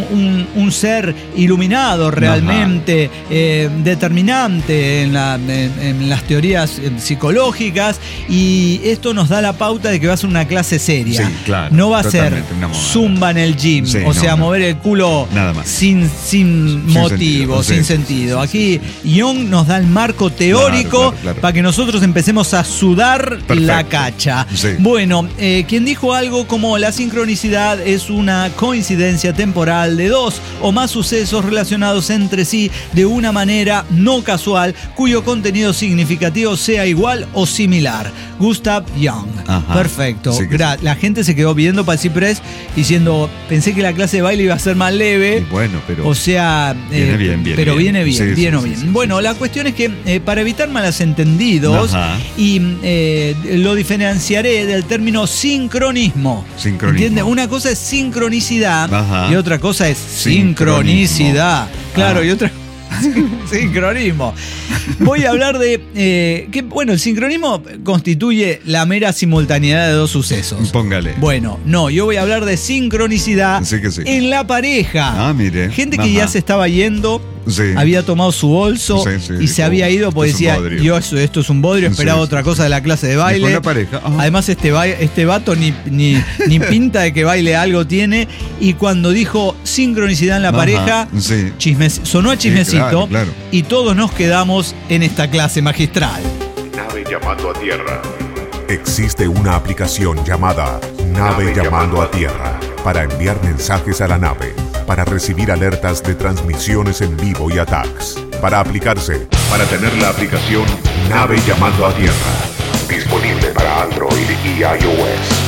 Speaker 2: un, un ser iluminado realmente, eh, determinante en, la, en, en las teorías psicológicas, y esto nos da la pauta de que va a ser una clase seria.
Speaker 3: Sí, claro,
Speaker 2: no va a ser zumba en el gym, sí, o sea, no, mover el culo nada más. sin, sin, sin motivo, sentido, sin sí, sentido. Aquí Jung nos da el marco teórico claro, claro, claro. para que nosotros empecemos a sudar Perfecto. la cacha. Sí. Bueno, eh, quien dijo algo como la sincronicidad es una coincidencia temporal de dos o más sucesos relacionados entre sí de una manera no casual, cuyo contenido significativo sea igual o similar. Gustav Jung. Ajá. Perfecto. Sí sí. La gente se quedó viendo para el ciprés diciendo, pensé que la clase de baile iba a ser más leve.
Speaker 3: Y bueno, pero
Speaker 2: o sea,
Speaker 3: viene
Speaker 2: eh,
Speaker 3: bien, bien,
Speaker 2: pero
Speaker 3: bien.
Speaker 2: viene bien,
Speaker 3: sí,
Speaker 2: bien
Speaker 3: sí,
Speaker 2: o bien.
Speaker 3: Sí, sí,
Speaker 2: bueno,
Speaker 3: sí,
Speaker 2: la
Speaker 3: sí.
Speaker 2: cuestión es que eh, para evitar malos entendidos Ajá. y eh, lo diferenciaré del término sincronismo.
Speaker 3: Sincronismo.
Speaker 2: ¿Entiendes? Una cosa es sincronicidad
Speaker 3: Ajá.
Speaker 2: y otra cosa es sincronicidad. Claro, ah. y otra sincronismo. Voy a hablar de eh, que, bueno, el sincronismo constituye la mera simultaneidad de dos sucesos.
Speaker 3: Póngale.
Speaker 2: Bueno, no, yo voy a hablar de sincronicidad
Speaker 3: sí que sí.
Speaker 2: en la pareja.
Speaker 3: Ah, mire.
Speaker 2: Gente que
Speaker 3: Ajá.
Speaker 2: ya se estaba yendo.
Speaker 3: Sí.
Speaker 2: Había tomado su bolso
Speaker 3: sí, sí,
Speaker 2: y se había ido porque decía, yo esto, esto es un bodrio, esperaba sí, otra sí, cosa sí. de la clase de baile.
Speaker 3: Con la pareja.
Speaker 2: Además, este, ba este vato ni, ni, ni pinta de que baile algo tiene. Y cuando dijo sincronicidad en la Ajá, pareja,
Speaker 3: sí.
Speaker 2: chismes, sonó a chismecito,
Speaker 3: sí, claro, claro.
Speaker 2: y todos nos quedamos en esta clase magistral.
Speaker 1: Nave llamando a tierra. Existe una aplicación llamada Nave, Nave llamando a tierra para enviar mensajes a la nave, para recibir alertas de transmisiones en vivo y attacks. Para aplicarse, para tener la aplicación Nave llamando a tierra. Disponible para Android y iOS.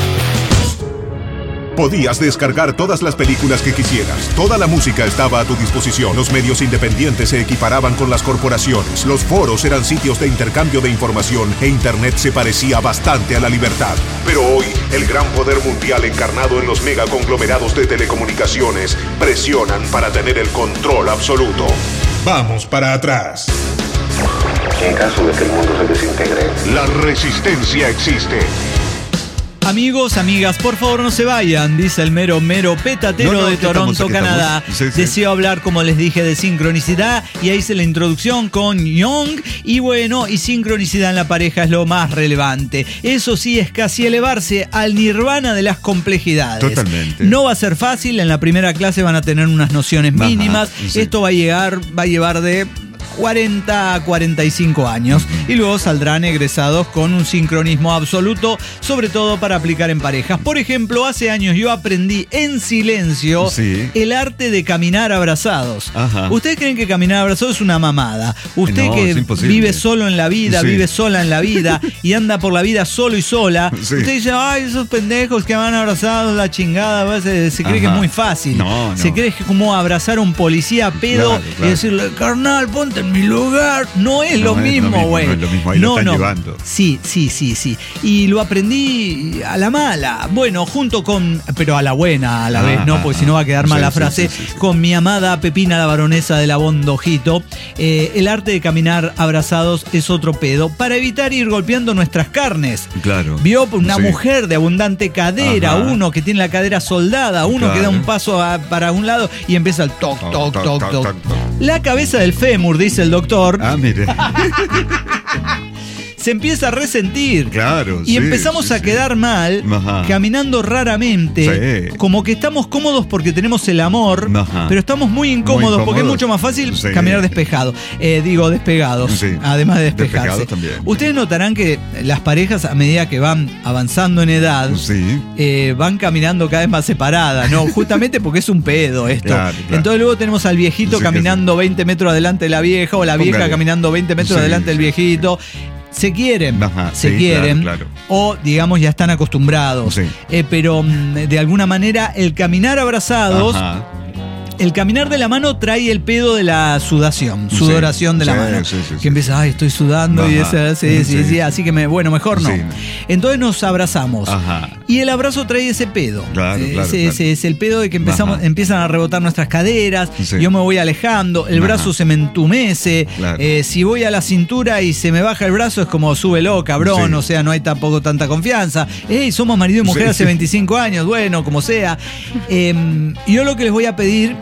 Speaker 1: Podías descargar todas las películas que quisieras. Toda la música estaba a tu disposición. Los medios independientes se equiparaban con las corporaciones. Los foros eran sitios de intercambio de información e Internet se parecía bastante a la libertad. Pero hoy, el gran poder mundial encarnado en los megaconglomerados de telecomunicaciones presionan para tener el control absoluto. Vamos para atrás. En caso de que el mundo se desintegre, la resistencia existe.
Speaker 2: Amigos, amigas, por favor no se vayan, dice el mero mero petatero no, no, de Toronto, Canadá. Sí, sí. Deseo hablar, como les dije, de sincronicidad y ahí hice la introducción con Jung. Y bueno, y sincronicidad en la pareja es lo más relevante. Eso sí, es casi elevarse al nirvana de las complejidades.
Speaker 3: Totalmente.
Speaker 2: No va a ser fácil, en la primera clase van a tener unas nociones mínimas. Ajá, sí. Esto va a llegar, va a llevar de cuarenta a cuarenta y cinco años y luego saldrán egresados con un sincronismo absoluto, sobre todo para aplicar en parejas. Por ejemplo, hace años yo aprendí en silencio sí. el arte de caminar abrazados. Ajá. ¿Ustedes creen que caminar abrazados es una mamada? Usted no, que vive solo en la vida, sí. vive sola en la vida y anda por la vida solo y sola, sí. usted dice, ay, esos pendejos que van abrazados, la chingada, se, se cree Ajá. que es muy fácil. No, no. Se cree que es como abrazar a un policía pedo claro, claro. y decirle, carnal, ponte en mi lugar. No es no lo es mismo, güey.
Speaker 3: No es lo mismo, ahí no, lo están no. llevando.
Speaker 2: Sí, sí, sí, sí. Y lo aprendí a la mala. Bueno, junto con, pero a la buena a la ah, vez, ¿no? Porque ah, si no va a quedar mal sí, la frase. Sí, sí, sí. Con mi amada Pepina, la baronesa de la Bondojito. Eh, el arte de caminar abrazados es otro pedo para evitar ir golpeando nuestras carnes.
Speaker 3: Claro.
Speaker 2: Vio una sí. mujer de abundante cadera, Ajá. uno que tiene la cadera soldada, uno claro. que da un paso a, para un lado y empieza el toc, toc, toc, toc, toc. La cabeza del fémur, dice el doctor.
Speaker 3: Ah, mire.
Speaker 2: Se empieza a resentir.
Speaker 3: Claro,
Speaker 2: y sí, empezamos sí, a quedar sí. mal, Ajá. caminando raramente, sí. como que estamos cómodos porque tenemos el amor, Ajá. pero estamos muy incómodos muy porque es mucho más fácil sí. caminar despejado. Eh, digo, despegados, sí. además de despejarse. Ustedes notarán que las parejas, a medida que van avanzando en edad,
Speaker 3: sí.
Speaker 2: eh, van caminando cada vez más separadas, ¿no? Justamente porque es un pedo esto. Claro, claro. Entonces luego tenemos al viejito sí, caminando sí. veinte metros adelante de la vieja, o la vieja Póngale. caminando veinte metros sí, adelante del viejito. Se quieren,
Speaker 3: Ajá,
Speaker 2: se
Speaker 3: sí,
Speaker 2: quieren,
Speaker 3: claro, claro.
Speaker 2: o digamos ya están acostumbrados. Sí. Eh, pero de alguna manera el caminar abrazados, Ajá. el caminar de la mano trae el pedo de la sudación, sudoración sí, de la sí, mano. Sí, sí, que sí. empieza, ay, estoy sudando Ajá. y ese, sí, sí, sí, sí, así que me, bueno, mejor no. Sí. Entonces nos abrazamos. Ajá. Y el abrazo trae ese pedo.
Speaker 3: Claro,
Speaker 2: eh,
Speaker 3: claro,
Speaker 2: ese,
Speaker 3: claro.
Speaker 2: ese es el pedo de que empezamos, empiezan a rebotar nuestras caderas, sí. yo me voy alejando, el Ajá. brazo se me entumece, claro. eh, si voy a la cintura y se me baja el brazo es como súbelo, cabrón, sí. o sea, no hay tampoco tanta confianza. Ey, somos marido y mujer sí, hace sí. veinticinco años, bueno, como sea. Eh, yo lo que les voy a pedir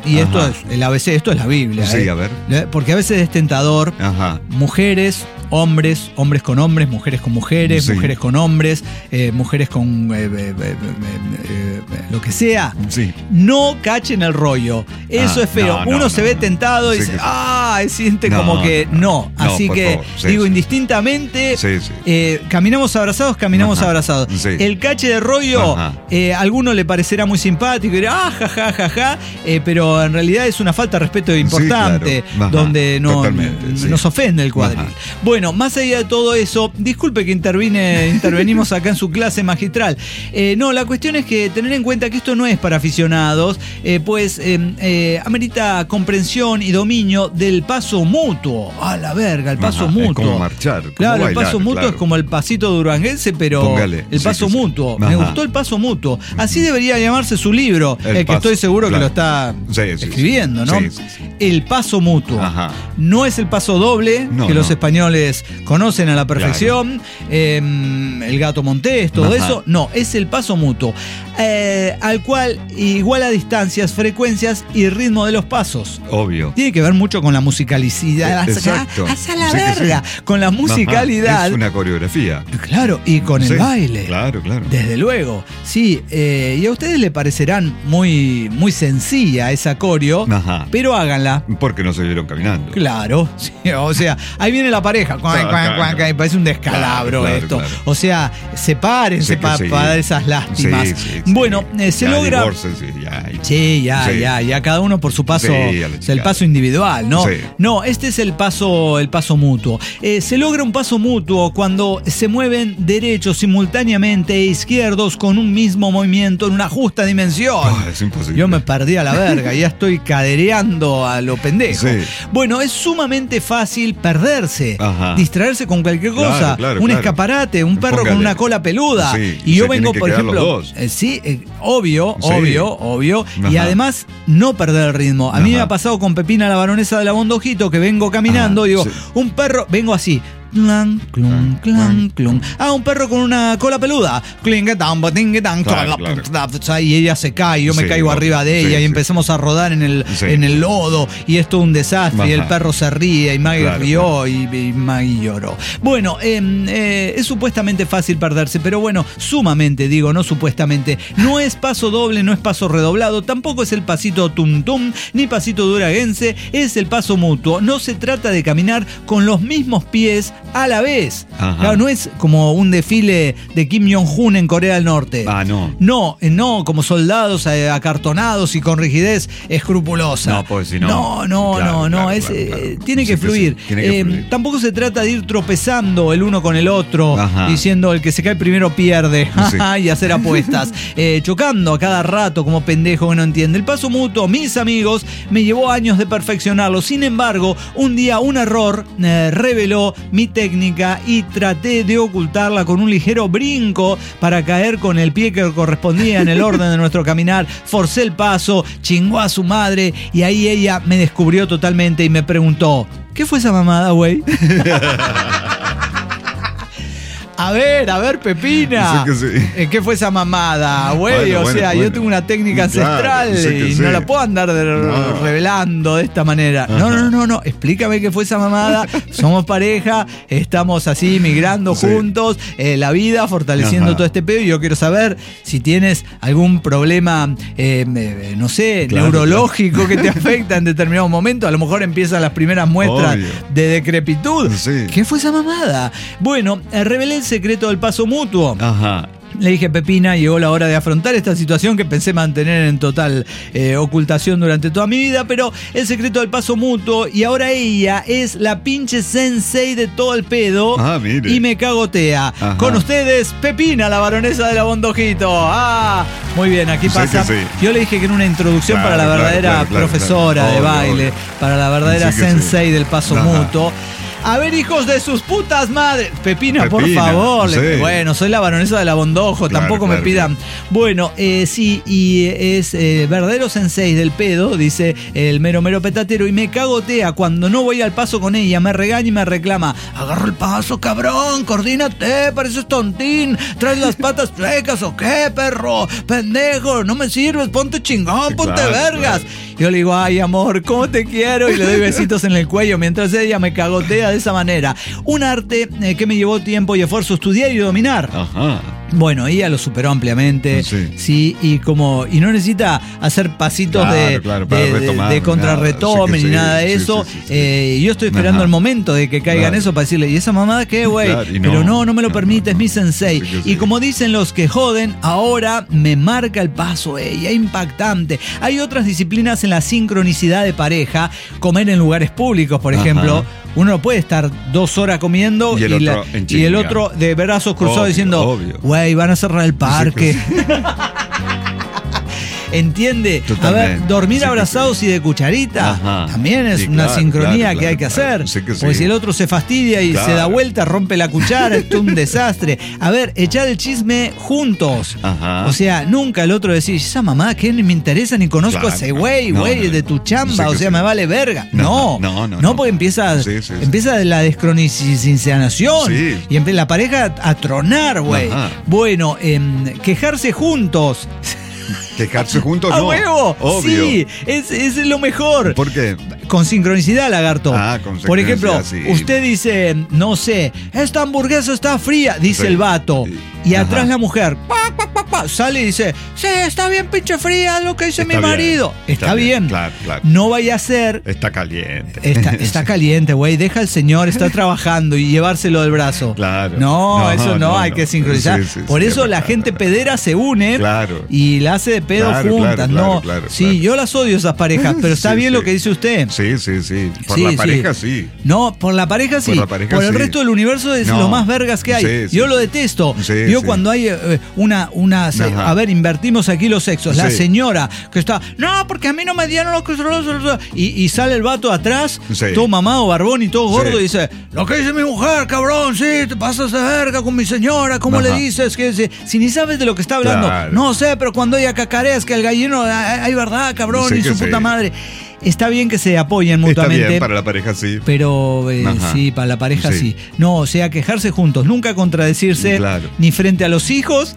Speaker 2: y
Speaker 3: Ajá.
Speaker 2: esto es el A B C, esto es la Biblia.
Speaker 3: Sí,
Speaker 2: ¿eh?
Speaker 3: a ver.
Speaker 2: Porque a veces es tentador.
Speaker 3: Ajá.
Speaker 2: Mujeres, hombres, hombres con hombres, mujeres con mujeres,
Speaker 3: Sí.
Speaker 2: mujeres con hombres, eh, mujeres con eh, eh, eh, eh, eh, lo que sea.
Speaker 3: Sí.
Speaker 2: No cachen el rollo. Eso
Speaker 3: Ah,
Speaker 2: es feo.
Speaker 3: no, no,
Speaker 2: Uno
Speaker 3: no,
Speaker 2: se ve
Speaker 3: no.
Speaker 2: tentado y
Speaker 3: Sí
Speaker 2: dice,
Speaker 3: que sí.
Speaker 2: ah, siente
Speaker 3: No,
Speaker 2: como que
Speaker 3: no,
Speaker 2: no.
Speaker 3: no.
Speaker 2: Así
Speaker 3: No, por
Speaker 2: que
Speaker 3: favor. Sí,
Speaker 2: digo,
Speaker 3: sí.
Speaker 2: indistintamente,
Speaker 3: Sí, sí.
Speaker 2: eh, caminamos abrazados, caminamos
Speaker 3: Ajá.
Speaker 2: abrazados.
Speaker 3: Sí.
Speaker 2: El cache de rollo,
Speaker 3: Ajá.
Speaker 2: eh, a alguno le parecerá muy simpático y dirá, ah, ja, ja, ja, ja, eh, pero en realidad es una falta de respeto importante,
Speaker 3: claro. Ajá.
Speaker 2: donde no,
Speaker 3: Totalmente, sí.
Speaker 2: nos ofende el cuadril.
Speaker 3: Ajá.
Speaker 2: Bueno, más allá de todo eso, disculpe que intervine, intervenimos acá en su clase magistral. Eh, no, la cuestión es que tener en cuenta que esto no es para aficionados, eh, pues eh, eh, amerita comprensión y dominio del paso mutuo. A la verga, el paso
Speaker 3: Ajá,
Speaker 2: mutuo.
Speaker 3: es como marchar, como
Speaker 2: Claro, el
Speaker 3: bailar,
Speaker 2: paso mutuo
Speaker 3: claro.
Speaker 2: es como el pasito duranguense, pero
Speaker 3: Póngale,
Speaker 2: el
Speaker 3: sí,
Speaker 2: paso
Speaker 3: sí, sí.
Speaker 2: mutuo.
Speaker 3: Ajá.
Speaker 2: Me gustó el paso mutuo. Así debería llamarse su libro,
Speaker 3: El
Speaker 2: el, que
Speaker 3: paso,
Speaker 2: estoy seguro
Speaker 3: claro.
Speaker 2: que lo está
Speaker 3: Sí, sí, sí.
Speaker 2: escribiendo, ¿no?
Speaker 3: Sí, sí, sí.
Speaker 2: El paso mutuo.
Speaker 3: Ajá.
Speaker 2: No es el paso doble,
Speaker 3: No,
Speaker 2: que los
Speaker 3: no.
Speaker 2: españoles conocen a la perfección, eh, el gato montés, todo
Speaker 3: Ajá.
Speaker 2: eso. No, es el paso mutuo, eh, al cual iguala distancias, frecuencias y ritmo de los pasos.
Speaker 3: Obvio.
Speaker 2: Tiene que ver mucho con la musicalidad.
Speaker 3: Eh, exacto.
Speaker 2: Hasta la
Speaker 3: Sí que
Speaker 2: verga.
Speaker 3: sí.
Speaker 2: Con la musicalidad.
Speaker 3: Ajá, es una coreografía.
Speaker 2: Claro, y con
Speaker 3: Sí,
Speaker 2: el baile.
Speaker 3: Claro, claro.
Speaker 2: Desde luego, sí, eh, y a ustedes le parecerán muy, muy sencilla esa coreo,
Speaker 3: Ajá.
Speaker 2: pero háganla.
Speaker 3: Porque no se vieron caminando.
Speaker 2: Claro, sí, o sea, ahí viene la pareja, cuac,
Speaker 3: Claro,
Speaker 2: cuac,
Speaker 3: claro,
Speaker 2: cuac,
Speaker 3: claro.
Speaker 2: y parece un descalabro
Speaker 3: Claro, claro,
Speaker 2: esto.
Speaker 3: claro.
Speaker 2: O sea, sepárense
Speaker 3: Sí que
Speaker 2: para
Speaker 3: sí.
Speaker 2: dar esas lástimas.
Speaker 3: Sí, sí, sí.
Speaker 2: Bueno, eh, se
Speaker 3: Ya,
Speaker 2: logra.
Speaker 3: divórcense, ya.
Speaker 2: Sí, ya,
Speaker 3: Sí.
Speaker 2: ya, ya cada uno por su paso,
Speaker 3: Sí, a la
Speaker 2: o sea, el
Speaker 3: chingada.
Speaker 2: paso individual, ¿no?
Speaker 3: Sí.
Speaker 2: No, este es el paso, el paso mutuo. Eh, se logra un paso mutuo cuando se mueven derechos simultáneamente e izquierdos con un mismo movimiento en una justa dimensión.
Speaker 3: Oh, es imposible.
Speaker 2: Yo me perdí a la verga, ya estoy cadereando a lo pendejo.
Speaker 3: Sí.
Speaker 2: Bueno, es sumamente fácil perderse,
Speaker 3: Ajá.
Speaker 2: distraerse con cualquier
Speaker 3: Claro,
Speaker 2: cosa,
Speaker 3: claro,
Speaker 2: un
Speaker 3: claro.
Speaker 2: escaparate, un perro con
Speaker 3: Póngale.
Speaker 2: una cola peluda.
Speaker 3: Sí,
Speaker 2: y
Speaker 3: y
Speaker 2: yo
Speaker 3: se
Speaker 2: vengo,
Speaker 3: tienen que
Speaker 2: por
Speaker 3: quedar
Speaker 2: ejemplo,
Speaker 3: los dos.
Speaker 2: eh, sí, eh, obvio,
Speaker 3: Sí.
Speaker 2: obvio, obvio. Y
Speaker 3: Ajá.
Speaker 2: además, no perder el ritmo. A mí
Speaker 3: Ajá.
Speaker 2: me ha pasado con Pepina, la baronesa de la Bondojito, que vengo caminando,
Speaker 3: Ajá,
Speaker 2: digo,
Speaker 3: sí.
Speaker 2: un perro, vengo así. Clan, clun, clan, clun. Ah, un perro con una cola peluda. Clingetán, botingetán,
Speaker 3: Claro,
Speaker 2: claro,
Speaker 3: claro.
Speaker 2: y ella se cae, yo me
Speaker 3: Sí,
Speaker 2: caigo
Speaker 3: obvio.
Speaker 2: arriba de ella
Speaker 3: Sí,
Speaker 2: y
Speaker 3: sí.
Speaker 2: empezamos a rodar en el,
Speaker 3: Sí.
Speaker 2: en el lodo y es todo un desastre y el
Speaker 3: Ajá.
Speaker 2: perro se ríe y Maggie
Speaker 3: Claro,
Speaker 2: rió y, y Maggie lloró. Bueno, eh, eh, es supuestamente fácil perderse, pero bueno, sumamente digo, no supuestamente. No es paso doble, no es paso redoblado, tampoco es el pasito tum tum, ni pasito duraguense, es el paso mutuo. No se trata de caminar con los mismos pies a la vez.
Speaker 3: Ajá.
Speaker 2: Claro, no es como un desfile de Kim Jong-un en Corea del Norte.
Speaker 3: Ah, no.
Speaker 2: No, eh, no, como soldados eh, acartonados y con rigidez escrupulosa.
Speaker 3: No, pues si no.
Speaker 2: No, no,
Speaker 3: Claro,
Speaker 2: no, no,
Speaker 3: claro,
Speaker 2: es,
Speaker 3: claro,
Speaker 2: eh,
Speaker 3: claro.
Speaker 2: tiene
Speaker 3: Sí
Speaker 2: que
Speaker 3: que
Speaker 2: fluir.
Speaker 3: sí, tiene que
Speaker 2: Eh,
Speaker 3: fluir.
Speaker 2: Tampoco se trata de ir tropezando el uno con el otro,
Speaker 3: Ajá.
Speaker 2: diciendo el que se cae primero pierde,
Speaker 3: Sí.
Speaker 2: y hacer apuestas, eh, chocando a cada rato como pendejo que no entiende. El paso mutuo, mis amigos, me llevó años de perfeccionarlo. Sin embargo, un día un error eh, reveló mi técnica y traté de ocultarla con un ligero brinco para caer con el pie que correspondía en el orden de nuestro caminar. Forcé el paso, chingó a su madre y ahí ella me descubrió totalmente y me preguntó, ¿qué fue esa mamada, güey? A ver, a ver, Pepina.
Speaker 3: Sí que sí.
Speaker 2: Eh, ¿Qué fue esa mamada, güey?
Speaker 3: Bueno,
Speaker 2: o
Speaker 3: bueno,
Speaker 2: sea, yo
Speaker 3: bueno.
Speaker 2: tengo una técnica
Speaker 3: Claro,
Speaker 2: ancestral
Speaker 3: sí que
Speaker 2: y
Speaker 3: sí.
Speaker 2: no la puedo andar de-
Speaker 3: No.
Speaker 2: revelando de esta manera. No, no, no, no. Explícame qué fue esa mamada. Somos pareja, estamos así migrando
Speaker 3: Sí.
Speaker 2: juntos, eh, la vida, fortaleciendo
Speaker 3: Ajá.
Speaker 2: todo este pedo. Y yo quiero saber si tienes algún problema, eh, eh, no sé,
Speaker 3: Claro,
Speaker 2: neurológico que te afecta en determinado momento. A lo mejor empiezan las primeras muestras
Speaker 3: Obvio.
Speaker 2: de decrepitud.
Speaker 3: Sí.
Speaker 2: ¿Qué fue esa mamada? Bueno, eh, revelé el secreto del paso mutuo.
Speaker 3: Ajá.
Speaker 2: Le dije, Pepina, llegó la hora de afrontar esta situación que pensé mantener en total eh, ocultación durante toda mi vida, pero el secreto del paso mutuo, y ahora ella es la pinche sensei de todo el pedo
Speaker 3: Ah, mire.
Speaker 2: y me cagotea.
Speaker 3: Ajá.
Speaker 2: Con ustedes, Pepina, la baronesa de la Bondojito. Ah, muy bien, aquí
Speaker 3: Sí
Speaker 2: pasa.
Speaker 3: que sí.
Speaker 2: Yo le dije que era una introducción
Speaker 3: Claro,
Speaker 2: para la
Speaker 3: claro,
Speaker 2: verdadera
Speaker 3: claro, claro,
Speaker 2: profesora
Speaker 3: claro.
Speaker 2: de
Speaker 3: Obvio,
Speaker 2: baile,
Speaker 3: obvio.
Speaker 2: para la verdadera
Speaker 3: Sí que
Speaker 2: sensei
Speaker 3: sí.
Speaker 2: del paso
Speaker 3: Ajá.
Speaker 2: mutuo. A ver, hijos de sus putas madres. Pepina, por
Speaker 3: Pepina,
Speaker 2: favor. le-
Speaker 3: sí.
Speaker 2: Bueno, soy la baronesa de la Bondojo.
Speaker 3: Claro,
Speaker 2: tampoco
Speaker 3: claro,
Speaker 2: me pidan. Bueno, eh, sí, y es eh, verdadero sensei del pedo, dice el mero mero petatero, y me cagotea cuando no voy al paso con ella. Me regaña y me reclama. Agarro el paso, cabrón. Coordínate, pareces tontín. ¿Traes las patas chuecas o qué, perro? Pendejo, no me sirves. Ponte chingón, ponte
Speaker 3: Claro,
Speaker 2: vergas.
Speaker 3: claro.
Speaker 2: Yo le digo, ay, amor, ¿cómo te quiero? Y le doy besitos en el cuello mientras ella me cagotea de esa manera. Un arte eh, que me llevó tiempo y esfuerzo estudiar y dominar.
Speaker 3: Ajá.
Speaker 2: Bueno, ella lo superó ampliamente, sí, sí y como y no necesita hacer pasitos
Speaker 3: claro,
Speaker 2: de,
Speaker 3: claro,
Speaker 2: de, de, de contrarretome ni nada de eso. Sí, sí, sí, sí. Eh, yo estoy esperando Ajá. el momento de que caigan claro. eso para decirle, ¿y esa mamada qué, güey? Claro, no, Pero no, no me lo no, permite, no, no. es mi sensei. Sí, sí. Y como dicen los que joden, ahora me marca el paso ella, impactante. Hay otras disciplinas en la sincronicidad de pareja, comer en lugares públicos, por Ajá. ejemplo. Uno no puede estar dos horas comiendo
Speaker 3: y el,
Speaker 2: y,
Speaker 3: otro,
Speaker 2: la, y el otro de brazos cruzados obvio, diciendo, güey, van a cerrar el parque. ¿Entiende? Totalmente. A ver, dormir sí, abrazados sí. y de cucharita Ajá. también es sí, una claro, sincronía claro, que claro, hay que hacer. Sí que porque sí. si el otro se fastidia y claro. se da vuelta, rompe la cuchara, esto es un desastre. A ver, echar el chisme juntos. Ajá. O sea, nunca el otro decir, esa mamá, que ni me interesa ni conozco claro. a ese güey, güey, no, no, de tu chamba, o sea, sí. me vale verga. No, no, no, no, no porque empieza, sí, sí, empieza sí. la descronicización sí. y empieza la pareja a tronar, güey. Bueno, eh, quejarse juntos.
Speaker 3: Quejarse juntos,
Speaker 2: ¡A
Speaker 3: no.
Speaker 2: huevo!
Speaker 3: Obvio.
Speaker 2: Sí, es, es lo mejor.
Speaker 3: ¿Por qué?
Speaker 2: Con sincronicidad, lagarto.
Speaker 3: Ah, con sincronicidad,
Speaker 2: Por ejemplo,
Speaker 3: sí.
Speaker 2: usted dice, no sé, esta hamburguesa está fría, dice sí. el vato. Y Ajá. atrás la mujer, pa, pa, pa, pa, sale y dice, sí, está bien pinche fría lo que dice está mi bien, marido. Está, está bien. bien.
Speaker 3: Claro, claro.
Speaker 2: No vaya a ser...
Speaker 3: Está caliente.
Speaker 2: Está, está caliente, güey. Deja al señor, está trabajando y llevárselo del brazo.
Speaker 3: Claro.
Speaker 2: No, no eso no, no hay no. que sincronizar. Sí, sí, Por sí, eso sí, la claro, gente claro. pedera se une
Speaker 3: claro.
Speaker 2: y la hace de pedo
Speaker 3: claro,
Speaker 2: juntas.
Speaker 3: Claro,
Speaker 2: no,
Speaker 3: claro, claro,
Speaker 2: sí,
Speaker 3: claro.
Speaker 2: yo las odio esas parejas, pero está
Speaker 3: sí,
Speaker 2: bien
Speaker 3: sí.
Speaker 2: lo que dice usted.
Speaker 3: Sí, sí, sí. Por
Speaker 2: sí,
Speaker 3: la pareja
Speaker 2: sí.
Speaker 3: sí.
Speaker 2: No, por la pareja sí. Por, la pareja, por el sí. resto del universo es no. lo más vergas que hay. Sí, sí, yo sí. lo detesto. Sí, yo sí. cuando hay eh, una, una a ver, invertimos aquí los sexos. La sí. señora que está, no, porque a mí no me dieron los que y, y sale el vato atrás, sí. todo mamado, barbón y todo gordo, sí. y dice, lo que dice mi mujer, cabrón, sí, te pasas de verga con mi señora, ¿cómo Ajá. le dices? que Si, si ni sabes de lo que está hablando. Claro. No sé, pero cuando ella cacarea es que el gallino, hay verdad, cabrón, sí y su sí. puta madre. Está bien que se apoyen mutuamente.
Speaker 3: Está bien, para la pareja sí.
Speaker 2: Pero eh, sí, para la pareja sí. sí. No, o sea, quejarse juntos, nunca contradecirse, claro. ni frente a los hijos.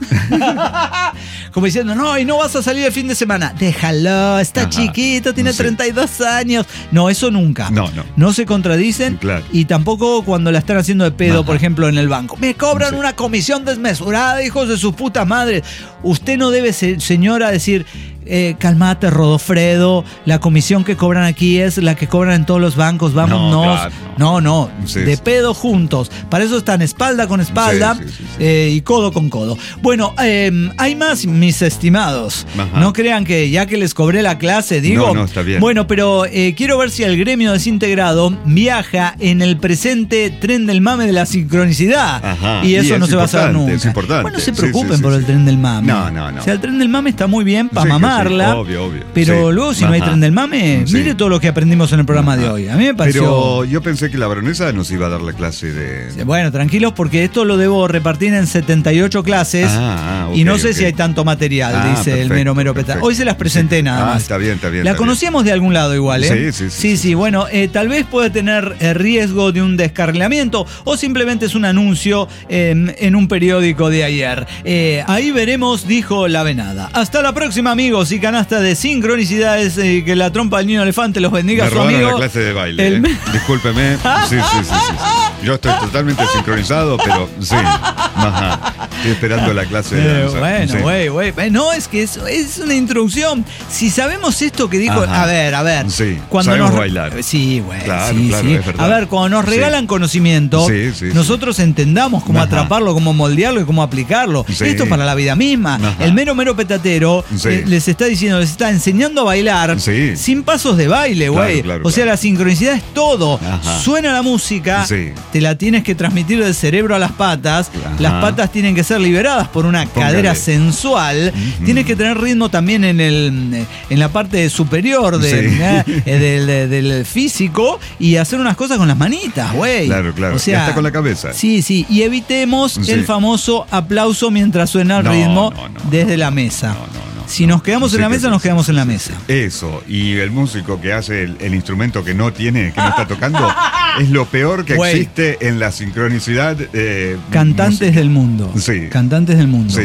Speaker 2: Como diciendo, no, y no vas a salir el fin de semana. Déjalo, está Ajá. chiquito, tiene sí. treinta y dos años. No, eso nunca.
Speaker 3: No, no.
Speaker 2: No se contradicen.
Speaker 3: Claro.
Speaker 2: Y tampoco cuando la están haciendo de pedo,
Speaker 3: Ajá.
Speaker 2: por ejemplo, en el banco. Me cobran
Speaker 3: sí.
Speaker 2: una comisión desmesurada, hijos de sus putas madres. Usted no debe, señora, decir... Eh, calmate, Rodofredo, la comisión que cobran aquí es la que cobran en todos los bancos, vámonos. No, claro, no, no, no. Sí, de sí. pedo juntos. Para eso están espalda con espalda sí, sí, sí, sí. Eh, y codo con codo. Bueno, eh, hay más, mis estimados. Ajá. No crean que ya que les cobré la clase, digo.
Speaker 3: No, no, está bien.
Speaker 2: Bueno, pero eh, quiero ver si el gremio desintegrado viaja en el presente tren del mame de la sincronicidad.
Speaker 3: Ajá.
Speaker 2: Y eso
Speaker 3: y
Speaker 2: no se va a hacer nunca.
Speaker 3: Es importante.
Speaker 2: Bueno, no se preocupen
Speaker 3: sí, sí,
Speaker 2: por
Speaker 3: sí,
Speaker 2: el
Speaker 3: sí.
Speaker 2: tren del mame.
Speaker 3: No, no, no.
Speaker 2: O sea, el tren del mame está muy bien para
Speaker 3: sí,
Speaker 2: mamar. Sí,
Speaker 3: obvio, obvio.
Speaker 2: Pero
Speaker 3: sí.
Speaker 2: luego si
Speaker 3: Ajá.
Speaker 2: no hay tren del mame, sí. mire todo lo que aprendimos en el programa Ajá. de hoy. A mí me pareció...
Speaker 3: Pero yo pensé que la baronesa nos iba a dar la clase de...
Speaker 2: Bueno, tranquilos porque esto lo debo repartir en setenta y ocho clases ah, ah, okay, y no sé okay. si hay tanto material, ah, dice perfecto, el mero mero peta. Hoy se las presenté sí. nada
Speaker 3: ah,
Speaker 2: más.
Speaker 3: Está bien, está bien.
Speaker 2: La
Speaker 3: está
Speaker 2: conocíamos
Speaker 3: bien.
Speaker 2: de algún lado igual, ¿eh?
Speaker 3: Sí, sí, sí.
Speaker 2: Sí, sí. sí. Bueno, eh, tal vez puede tener eh, riesgo de un descarrilamiento o simplemente es un anuncio eh, en un periódico de ayer. Eh, ahí veremos, dijo la venada. Hasta la próxima, amigos y canasta de sincronicidades. Eh, que la trompa del niño elefante los bendiga.
Speaker 3: Me
Speaker 2: a su amigo.
Speaker 3: la clase de baile.
Speaker 2: El...
Speaker 3: Eh. Discúlpeme. Sí, sí, sí, sí, sí. Yo estoy totalmente sincronizado, pero sí. Ajá. Estoy esperando la clase de danza.
Speaker 2: Eh, bueno, güey, sí. güey. No, es que es, es una introducción. Si sabemos esto que dijo, Ajá. a ver, a ver.
Speaker 3: Sí.
Speaker 2: Cuando
Speaker 3: sabemos
Speaker 2: nos...
Speaker 3: bailar.
Speaker 2: Sí, güey.
Speaker 3: Claro,
Speaker 2: sí,
Speaker 3: claro,
Speaker 2: sí.
Speaker 3: es verdad.
Speaker 2: A ver, cuando nos regalan sí. conocimiento, sí, sí, nosotros sí. entendamos cómo Ajá. atraparlo, cómo moldearlo y cómo aplicarlo. Sí. Esto es para la vida misma. Ajá. El mero mero petatero sí. eh, les está diciendo, les está enseñando a bailar sí. sin pasos de baile, güey. Claro, claro, o sea, claro. la sincronicidad es todo. Ajá. Suena la música, sí. te la tienes que transmitir del cerebro a las patas. Ajá. Las patas tienen que ser liberadas por una Póngale. cadera sensual. Uh-huh. Tienes que tener ritmo también en el en la parte superior de, sí. eh, del, del, del físico y hacer unas cosas con las manitas, güey.
Speaker 3: Claro, claro.
Speaker 2: O sea,
Speaker 3: y hasta con la cabeza.
Speaker 2: Sí, sí. Y evitemos sí. el famoso aplauso mientras suena el
Speaker 3: no,
Speaker 2: ritmo
Speaker 3: no, no,
Speaker 2: desde la mesa.
Speaker 3: No, no, no.
Speaker 2: Si nos quedamos
Speaker 3: sí
Speaker 2: en la mesa, nos quedamos en la mesa.
Speaker 3: Eso, y el músico que hace el, el instrumento que no tiene, que no está tocando, es lo peor que Wey. existe en la sincronicidad. Eh,
Speaker 2: Cantantes
Speaker 3: música.
Speaker 2: del mundo.
Speaker 3: Sí.
Speaker 2: Cantantes del mundo.
Speaker 3: Sí.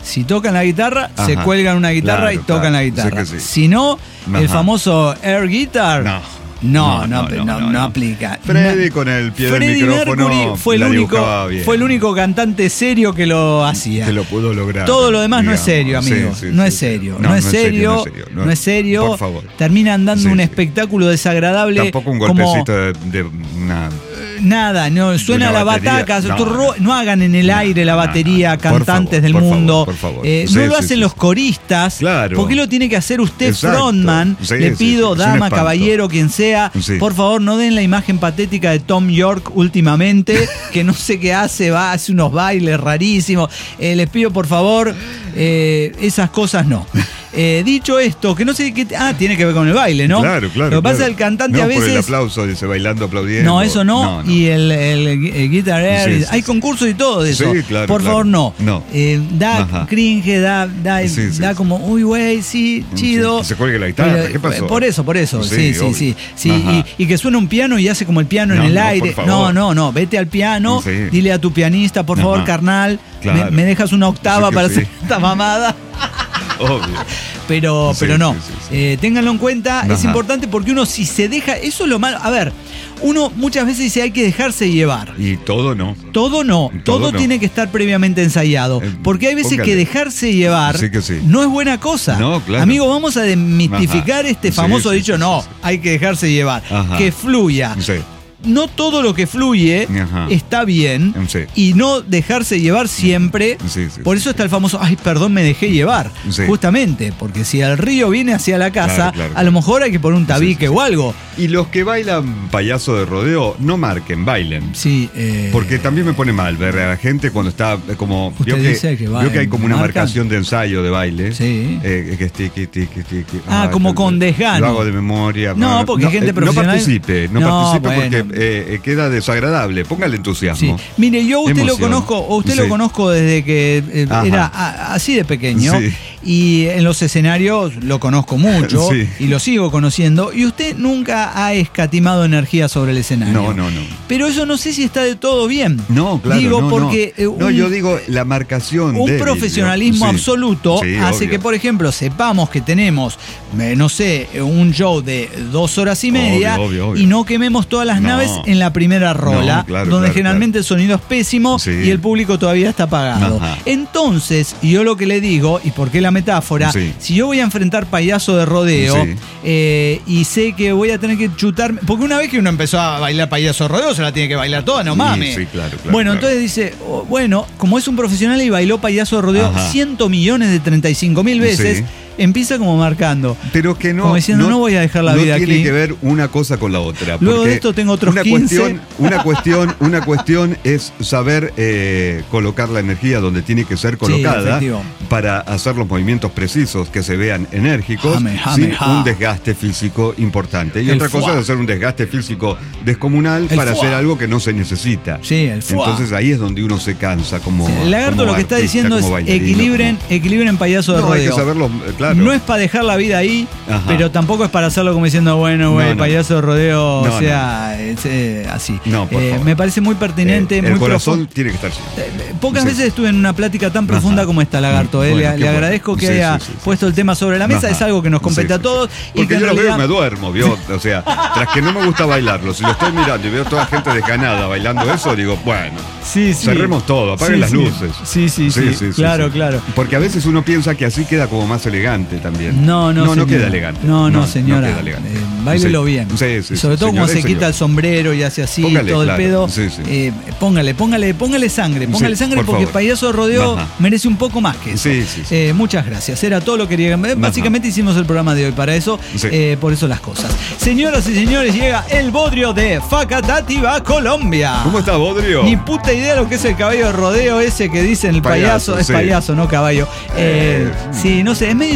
Speaker 2: Si tocan la guitarra,
Speaker 3: Ajá.
Speaker 2: se cuelgan una guitarra
Speaker 3: Claro,
Speaker 2: y tocan
Speaker 3: claro.
Speaker 2: la guitarra.
Speaker 3: Sí que sí.
Speaker 2: Si no,
Speaker 3: Ajá.
Speaker 2: el famoso air guitar.
Speaker 3: No.
Speaker 2: No, no, no, no, no aplica.
Speaker 3: Freddy
Speaker 2: No.
Speaker 3: con el pie del
Speaker 2: Freddie
Speaker 3: micrófono
Speaker 2: Mercury fue el
Speaker 3: la
Speaker 2: único,
Speaker 3: dibujaba bien.
Speaker 2: fue el único cantante serio que lo hacía.
Speaker 3: Que lo pudo lograr.
Speaker 2: Todo lo demás
Speaker 3: digamos.
Speaker 2: no es serio, amigo.
Speaker 3: Sí, sí,
Speaker 2: no,
Speaker 3: sí,
Speaker 2: es
Speaker 3: sí.
Speaker 2: serio.
Speaker 3: No,
Speaker 2: no es
Speaker 3: no
Speaker 2: serio.
Speaker 3: no es serio.
Speaker 2: No es serio.
Speaker 3: Por favor.
Speaker 2: Terminan dando
Speaker 3: Sí,
Speaker 2: un
Speaker 3: sí.
Speaker 2: espectáculo desagradable.
Speaker 3: Tampoco un
Speaker 2: como,
Speaker 3: golpecito de, de una...
Speaker 2: Nada, no suena
Speaker 3: una
Speaker 2: la
Speaker 3: batería.
Speaker 2: bataca,
Speaker 3: No,
Speaker 2: tu ro-
Speaker 3: no.
Speaker 2: no hagan en el
Speaker 3: No,
Speaker 2: aire la
Speaker 3: no,
Speaker 2: batería,
Speaker 3: no, no. Por
Speaker 2: cantantes
Speaker 3: favor,
Speaker 2: del
Speaker 3: por favor,
Speaker 2: mundo.
Speaker 3: por favor.
Speaker 2: Eh,
Speaker 3: Sí,
Speaker 2: no lo
Speaker 3: sí,
Speaker 2: hacen
Speaker 3: sí,
Speaker 2: los
Speaker 3: sí.
Speaker 2: coristas.
Speaker 3: Claro.
Speaker 2: ¿Por qué lo tiene que hacer usted,
Speaker 3: Exacto.
Speaker 2: frontman?
Speaker 3: Sí,
Speaker 2: Le
Speaker 3: sí,
Speaker 2: pido,
Speaker 3: sí, es un
Speaker 2: dama,
Speaker 3: espanto.
Speaker 2: caballero, quien sea,
Speaker 3: Sí.
Speaker 2: por favor, no den la imagen patética de Tom York últimamente, que no sé qué hace, va, hace unos bailes rarísimos. Eh, les pido, por favor, eh, esas cosas no. Eh, dicho esto, que no sé qué. Ah, tiene que ver con el baile, ¿no?
Speaker 3: Claro, claro.
Speaker 2: Lo que pasa es
Speaker 3: claro.
Speaker 2: que el cantante
Speaker 3: no,
Speaker 2: a veces.
Speaker 3: Por el aplauso, dice, bailando, aplaudiendo.
Speaker 2: No, eso no.
Speaker 3: No, no.
Speaker 2: Y el, el, el Guitar Air.
Speaker 3: Sí, sí,
Speaker 2: hay
Speaker 3: sí.
Speaker 2: concursos y todo de eso.
Speaker 3: Sí, claro,
Speaker 2: Por
Speaker 3: claro.
Speaker 2: favor, no.
Speaker 3: No.
Speaker 2: Eh, da
Speaker 3: Ajá.
Speaker 2: cringe, da, da,
Speaker 3: Sí, sí,
Speaker 2: da
Speaker 3: sí.
Speaker 2: como, uy, güey, sí, chido.
Speaker 3: Sí, que se cuelgue la guitarra,
Speaker 2: Pero,
Speaker 3: ¿qué pasó?
Speaker 2: Por eso, por eso. Sí,
Speaker 3: Sí,
Speaker 2: sí,
Speaker 3: obvio.
Speaker 2: sí. sí
Speaker 3: Ajá.
Speaker 2: y, y que suena un piano y hace como el piano
Speaker 3: No,
Speaker 2: en el
Speaker 3: no, por
Speaker 2: aire.
Speaker 3: favor.
Speaker 2: No, no, no. Vete al piano,
Speaker 3: Sí.
Speaker 2: dile a tu pianista, por favor,
Speaker 3: Ajá.
Speaker 2: carnal,
Speaker 3: Claro.
Speaker 2: me, me dejas una octava
Speaker 3: Sí que
Speaker 2: para
Speaker 3: sí.
Speaker 2: hacer esta mamada.
Speaker 3: Obvio.
Speaker 2: Pero,
Speaker 3: Sí,
Speaker 2: pero no,
Speaker 3: sí, sí, sí.
Speaker 2: Eh, ténganlo en cuenta, es
Speaker 3: Ajá.
Speaker 2: importante porque uno si se deja, eso es lo malo, a ver, uno muchas veces dice hay que dejarse llevar,
Speaker 3: Y todo no.
Speaker 2: todo no, todo,
Speaker 3: Todo no.
Speaker 2: tiene que estar previamente ensayado,
Speaker 3: Eh,
Speaker 2: porque hay veces
Speaker 3: póngale.
Speaker 2: que dejarse llevar
Speaker 3: Sí que sí.
Speaker 2: no es buena cosa.
Speaker 3: No, claro.
Speaker 2: Amigo, vamos a desmitificar
Speaker 3: Ajá.
Speaker 2: este
Speaker 3: Sí,
Speaker 2: famoso
Speaker 3: sí,
Speaker 2: dicho,
Speaker 3: sí,
Speaker 2: no,
Speaker 3: sí, sí.
Speaker 2: hay que dejarse llevar,
Speaker 3: Ajá.
Speaker 2: que fluya.
Speaker 3: Sí.
Speaker 2: No todo lo que fluye
Speaker 3: Ajá.
Speaker 2: está bien
Speaker 3: Sí.
Speaker 2: y no dejarse llevar siempre.
Speaker 3: Sí, sí,
Speaker 2: Por
Speaker 3: sí.
Speaker 2: eso está el famoso, ay, perdón, me dejé llevar.
Speaker 3: Sí.
Speaker 2: Justamente, porque si el río viene hacia la casa,
Speaker 3: Claro, claro,
Speaker 2: a
Speaker 3: claro.
Speaker 2: lo mejor hay que poner un tabique
Speaker 3: Sí, sí, sí.
Speaker 2: o algo.
Speaker 3: Y los que bailan payaso de rodeo, no marquen, bailen.
Speaker 2: Sí, eh,
Speaker 3: Porque también me pone mal ver a la gente cuando está eh, como.
Speaker 2: Usted
Speaker 3: Vio que,
Speaker 2: dice que va
Speaker 3: vio que hay
Speaker 2: en
Speaker 3: como una
Speaker 2: marca.
Speaker 3: marcación de ensayo de baile.
Speaker 2: Sí.
Speaker 3: Eh, que es tiqui, tiqui, tiqui.
Speaker 2: Ah, como con desgano.
Speaker 3: Lo hago de memoria.
Speaker 2: No, porque gente
Speaker 3: eh,
Speaker 2: profesional-
Speaker 3: No participe, no,
Speaker 2: No,
Speaker 3: participe
Speaker 2: bueno.
Speaker 3: porque eh, eh, queda desagradable. Póngale
Speaker 2: sí.
Speaker 3: entusiasmo.
Speaker 2: Mire, yo a usted lo
Speaker 3: Emoción.
Speaker 2: conozco, a usted
Speaker 3: Sí.
Speaker 2: lo conozco desde que eh,
Speaker 3: Ajá.
Speaker 2: era a- así de pequeño.
Speaker 3: Sí.
Speaker 2: Y en los escenarios lo conozco mucho
Speaker 3: Sí.
Speaker 2: y lo sigo conociendo. Y usted nunca ha escatimado energía sobre el escenario.
Speaker 3: No, no, no.
Speaker 2: Pero eso no sé si está de todo bien.
Speaker 3: No, claro.
Speaker 2: Digo,
Speaker 3: no,
Speaker 2: porque.
Speaker 3: No,
Speaker 2: eh,
Speaker 3: No,
Speaker 2: un-
Speaker 3: yo digo la marcación.
Speaker 2: Un
Speaker 3: débil,
Speaker 2: profesionalismo
Speaker 3: ¿no? Sí.
Speaker 2: absoluto
Speaker 3: Sí,
Speaker 2: hace
Speaker 3: obvio.
Speaker 2: que, por ejemplo, sepamos que tenemos, eh, no sé, un show de dos horas y media
Speaker 3: Obvio, obvio, obvio.
Speaker 2: y no quememos todas las
Speaker 3: No.
Speaker 2: naves en la primera rola,
Speaker 3: No, claro,
Speaker 2: donde
Speaker 3: claro,
Speaker 2: generalmente el sonido es pésimo
Speaker 3: Sí.
Speaker 2: y el público todavía está apagado.
Speaker 3: Ajá.
Speaker 2: Entonces, y yo lo que le digo, y por qué la metáfora,
Speaker 3: Sí.
Speaker 2: si yo voy a enfrentar payaso de rodeo
Speaker 3: Sí.
Speaker 2: eh, y sé que voy a tener que chutarme, porque una vez que uno empezó a bailar payaso de rodeo, se la tiene que bailar toda, no
Speaker 3: Sí,
Speaker 2: mames.
Speaker 3: sí, claro, claro,
Speaker 2: bueno,
Speaker 3: claro.
Speaker 2: entonces dice, oh, bueno, como es un profesional y bailó payaso de rodeo
Speaker 3: Ajá.
Speaker 2: cientos millones de treinta y cinco mil veces,
Speaker 3: Sí.
Speaker 2: empieza como marcando.
Speaker 3: Pero que no.
Speaker 2: Como diciendo, no voy a dejar la
Speaker 3: no
Speaker 2: vida
Speaker 3: tiene
Speaker 2: aquí.
Speaker 3: que ver una cosa con la otra.
Speaker 2: Luego
Speaker 3: porque
Speaker 2: de esto tengo otros
Speaker 3: una
Speaker 2: quince.
Speaker 3: Cuestión, una, cuestión, una cuestión es saber eh, colocar la energía donde tiene que ser colocada
Speaker 2: efectivo.
Speaker 3: para hacer los movimientos precisos que se vean enérgicos
Speaker 2: Jame, jame,
Speaker 3: sin
Speaker 2: ja.
Speaker 3: un desgaste físico importante. Y
Speaker 2: El
Speaker 3: otra cosa
Speaker 2: fuá.
Speaker 3: es hacer un desgaste físico descomunal
Speaker 2: El
Speaker 3: para
Speaker 2: fuá.
Speaker 3: hacer algo que no se necesita.
Speaker 2: Sí, el fuá.
Speaker 3: Entonces ahí es donde uno se cansa como.
Speaker 2: El lagarto
Speaker 3: como
Speaker 2: lo que está
Speaker 3: artista,
Speaker 2: diciendo es
Speaker 3: como bailarino,
Speaker 2: equilibren,
Speaker 3: como-
Speaker 2: equilibren payaso de
Speaker 3: No, hay
Speaker 2: rodeo.
Speaker 3: que saberlo, eh, claro.
Speaker 2: No es para dejar la vida ahí,
Speaker 3: Ajá.
Speaker 2: pero tampoco es para hacerlo como diciendo, bueno, güey,
Speaker 3: No, no.
Speaker 2: payaso de rodeo,
Speaker 3: No,
Speaker 2: o sea, es, eh, así.
Speaker 3: No, por
Speaker 2: Eh,
Speaker 3: favor.
Speaker 2: me parece muy pertinente,
Speaker 3: Eh,
Speaker 2: muy
Speaker 3: el corazón
Speaker 2: profundo.
Speaker 3: tiene que estar siempre.
Speaker 2: Eh, Pocas
Speaker 3: Sí.
Speaker 2: veces estuve en una plática tan profunda
Speaker 3: Ajá.
Speaker 2: como esta, Lagarto. eh.
Speaker 3: Bueno,
Speaker 2: le
Speaker 3: qué
Speaker 2: le
Speaker 3: bueno.
Speaker 2: agradezco que
Speaker 3: Sí,
Speaker 2: haya
Speaker 3: sí, sí, sí.
Speaker 2: puesto el tema sobre la mesa.
Speaker 3: Ajá.
Speaker 2: Es algo que nos compete
Speaker 3: Sí,
Speaker 2: a
Speaker 3: sí,
Speaker 2: todos.
Speaker 3: sí.
Speaker 2: Y
Speaker 3: Porque
Speaker 2: que en
Speaker 3: yo lo veo y
Speaker 2: realidad-
Speaker 3: me duermo, ¿vio? O sea, tras que no me gusta bailarlo, si lo estoy mirando y veo toda gente desganada bailando eso, digo, bueno,
Speaker 2: Sí, sí.
Speaker 3: cerremos todo, apaguen
Speaker 2: Sí,
Speaker 3: las
Speaker 2: sí.
Speaker 3: luces.
Speaker 2: Sí, sí, sí, claro, claro.
Speaker 3: Porque a veces uno piensa que así queda como más elegante también.
Speaker 2: No, no,
Speaker 3: No, no
Speaker 2: señora.
Speaker 3: queda elegante.
Speaker 2: No, no, señora.
Speaker 3: queda elegante.
Speaker 2: Eh, báilelo
Speaker 3: Sí.
Speaker 2: bien.
Speaker 3: Sí, sí,
Speaker 2: Y sobre
Speaker 3: sí,
Speaker 2: todo como
Speaker 3: señora
Speaker 2: se
Speaker 3: y
Speaker 2: quita
Speaker 3: señor.
Speaker 2: el sombrero y hace así,
Speaker 3: Póngale,
Speaker 2: todo
Speaker 3: claro.
Speaker 2: el pedo.
Speaker 3: Sí, sí.
Speaker 2: Eh, póngale, póngale, póngale sangre, póngale
Speaker 3: Sí,
Speaker 2: sangre
Speaker 3: por
Speaker 2: porque
Speaker 3: favor.
Speaker 2: payaso de rodeo
Speaker 3: Ajá.
Speaker 2: merece un poco más que eso.
Speaker 3: Sí, sí, sí.
Speaker 2: Eh, muchas gracias. Era todo lo que quería. eh, Básicamente hicimos el programa de hoy para eso.
Speaker 3: Sí.
Speaker 2: eh, por eso las cosas. Señoras y señores, llega el bodrio de Facatativá, Colombia.
Speaker 3: ¿Cómo está, Bodrio?
Speaker 2: Ni puta idea lo que es el caballo de rodeo ese que dicen el payaso.
Speaker 3: Payaso,
Speaker 2: es
Speaker 3: sí.
Speaker 2: payaso, no caballo. Eh,
Speaker 3: Eh,
Speaker 2: sí, no sé, es medio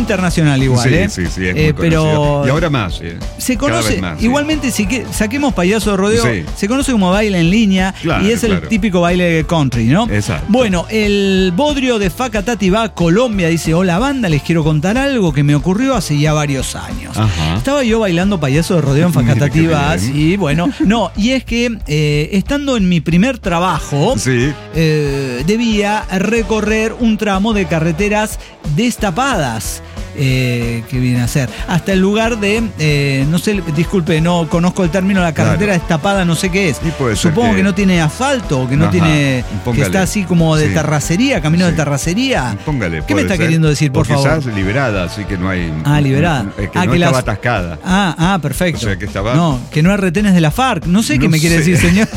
Speaker 2: internacional igual,
Speaker 3: sí,
Speaker 2: ¿eh?
Speaker 3: Sí, sí, es
Speaker 2: eh,
Speaker 3: muy
Speaker 2: pero
Speaker 3: conocido. Y ahora más, ¿eh?
Speaker 2: Se
Speaker 3: Cada
Speaker 2: conoce,
Speaker 3: vez más,
Speaker 2: igualmente,
Speaker 3: sí.
Speaker 2: si que, saquemos payaso de rodeo,
Speaker 3: Sí.
Speaker 2: se conoce como baile en línea,
Speaker 3: Claro,
Speaker 2: y es el
Speaker 3: claro.
Speaker 2: típico baile de country, ¿no?
Speaker 3: Exacto.
Speaker 2: Bueno, el Bodrio de Facatativá, Colombia, dice: hola banda, les quiero contar algo que me ocurrió hace ya varios años.
Speaker 3: Ajá.
Speaker 2: Estaba yo bailando payaso de rodeo en Facatativá,
Speaker 3: Mire qué bien.
Speaker 2: sí, bueno, no, y es que eh, estando en mi primer trabajo,
Speaker 3: Sí.
Speaker 2: eh, debía recorrer un tramo de carreteras destapadas. Eh, que viene a ser hasta el lugar de, eh, no sé, disculpe, no conozco el término, la carretera
Speaker 3: Claro.
Speaker 2: destapada, no sé qué es.
Speaker 3: Y puede ser
Speaker 2: Supongo que...
Speaker 3: que-
Speaker 2: no tiene asfalto, que no
Speaker 3: Ajá,
Speaker 2: tiene, que
Speaker 3: póngale.
Speaker 2: está así como de
Speaker 3: Sí.
Speaker 2: terracería, camino de
Speaker 3: Sí.
Speaker 2: terracería.
Speaker 3: Póngale.
Speaker 2: ¿Qué me
Speaker 3: puede
Speaker 2: está
Speaker 3: ser.
Speaker 2: queriendo decir, por
Speaker 3: O
Speaker 2: favor?
Speaker 3: quizás liberada, así que no hay.
Speaker 2: Ah, liberada.
Speaker 3: eh, que
Speaker 2: Ah,
Speaker 3: no
Speaker 2: que
Speaker 3: estaba
Speaker 2: las-
Speaker 3: atascada.
Speaker 2: Ah, ah, perfecto.
Speaker 3: O sea, que estaba-
Speaker 2: No, que no hay retenes de la FARC. No sé qué
Speaker 3: No
Speaker 2: me quiere
Speaker 3: sé.
Speaker 2: decir, señor.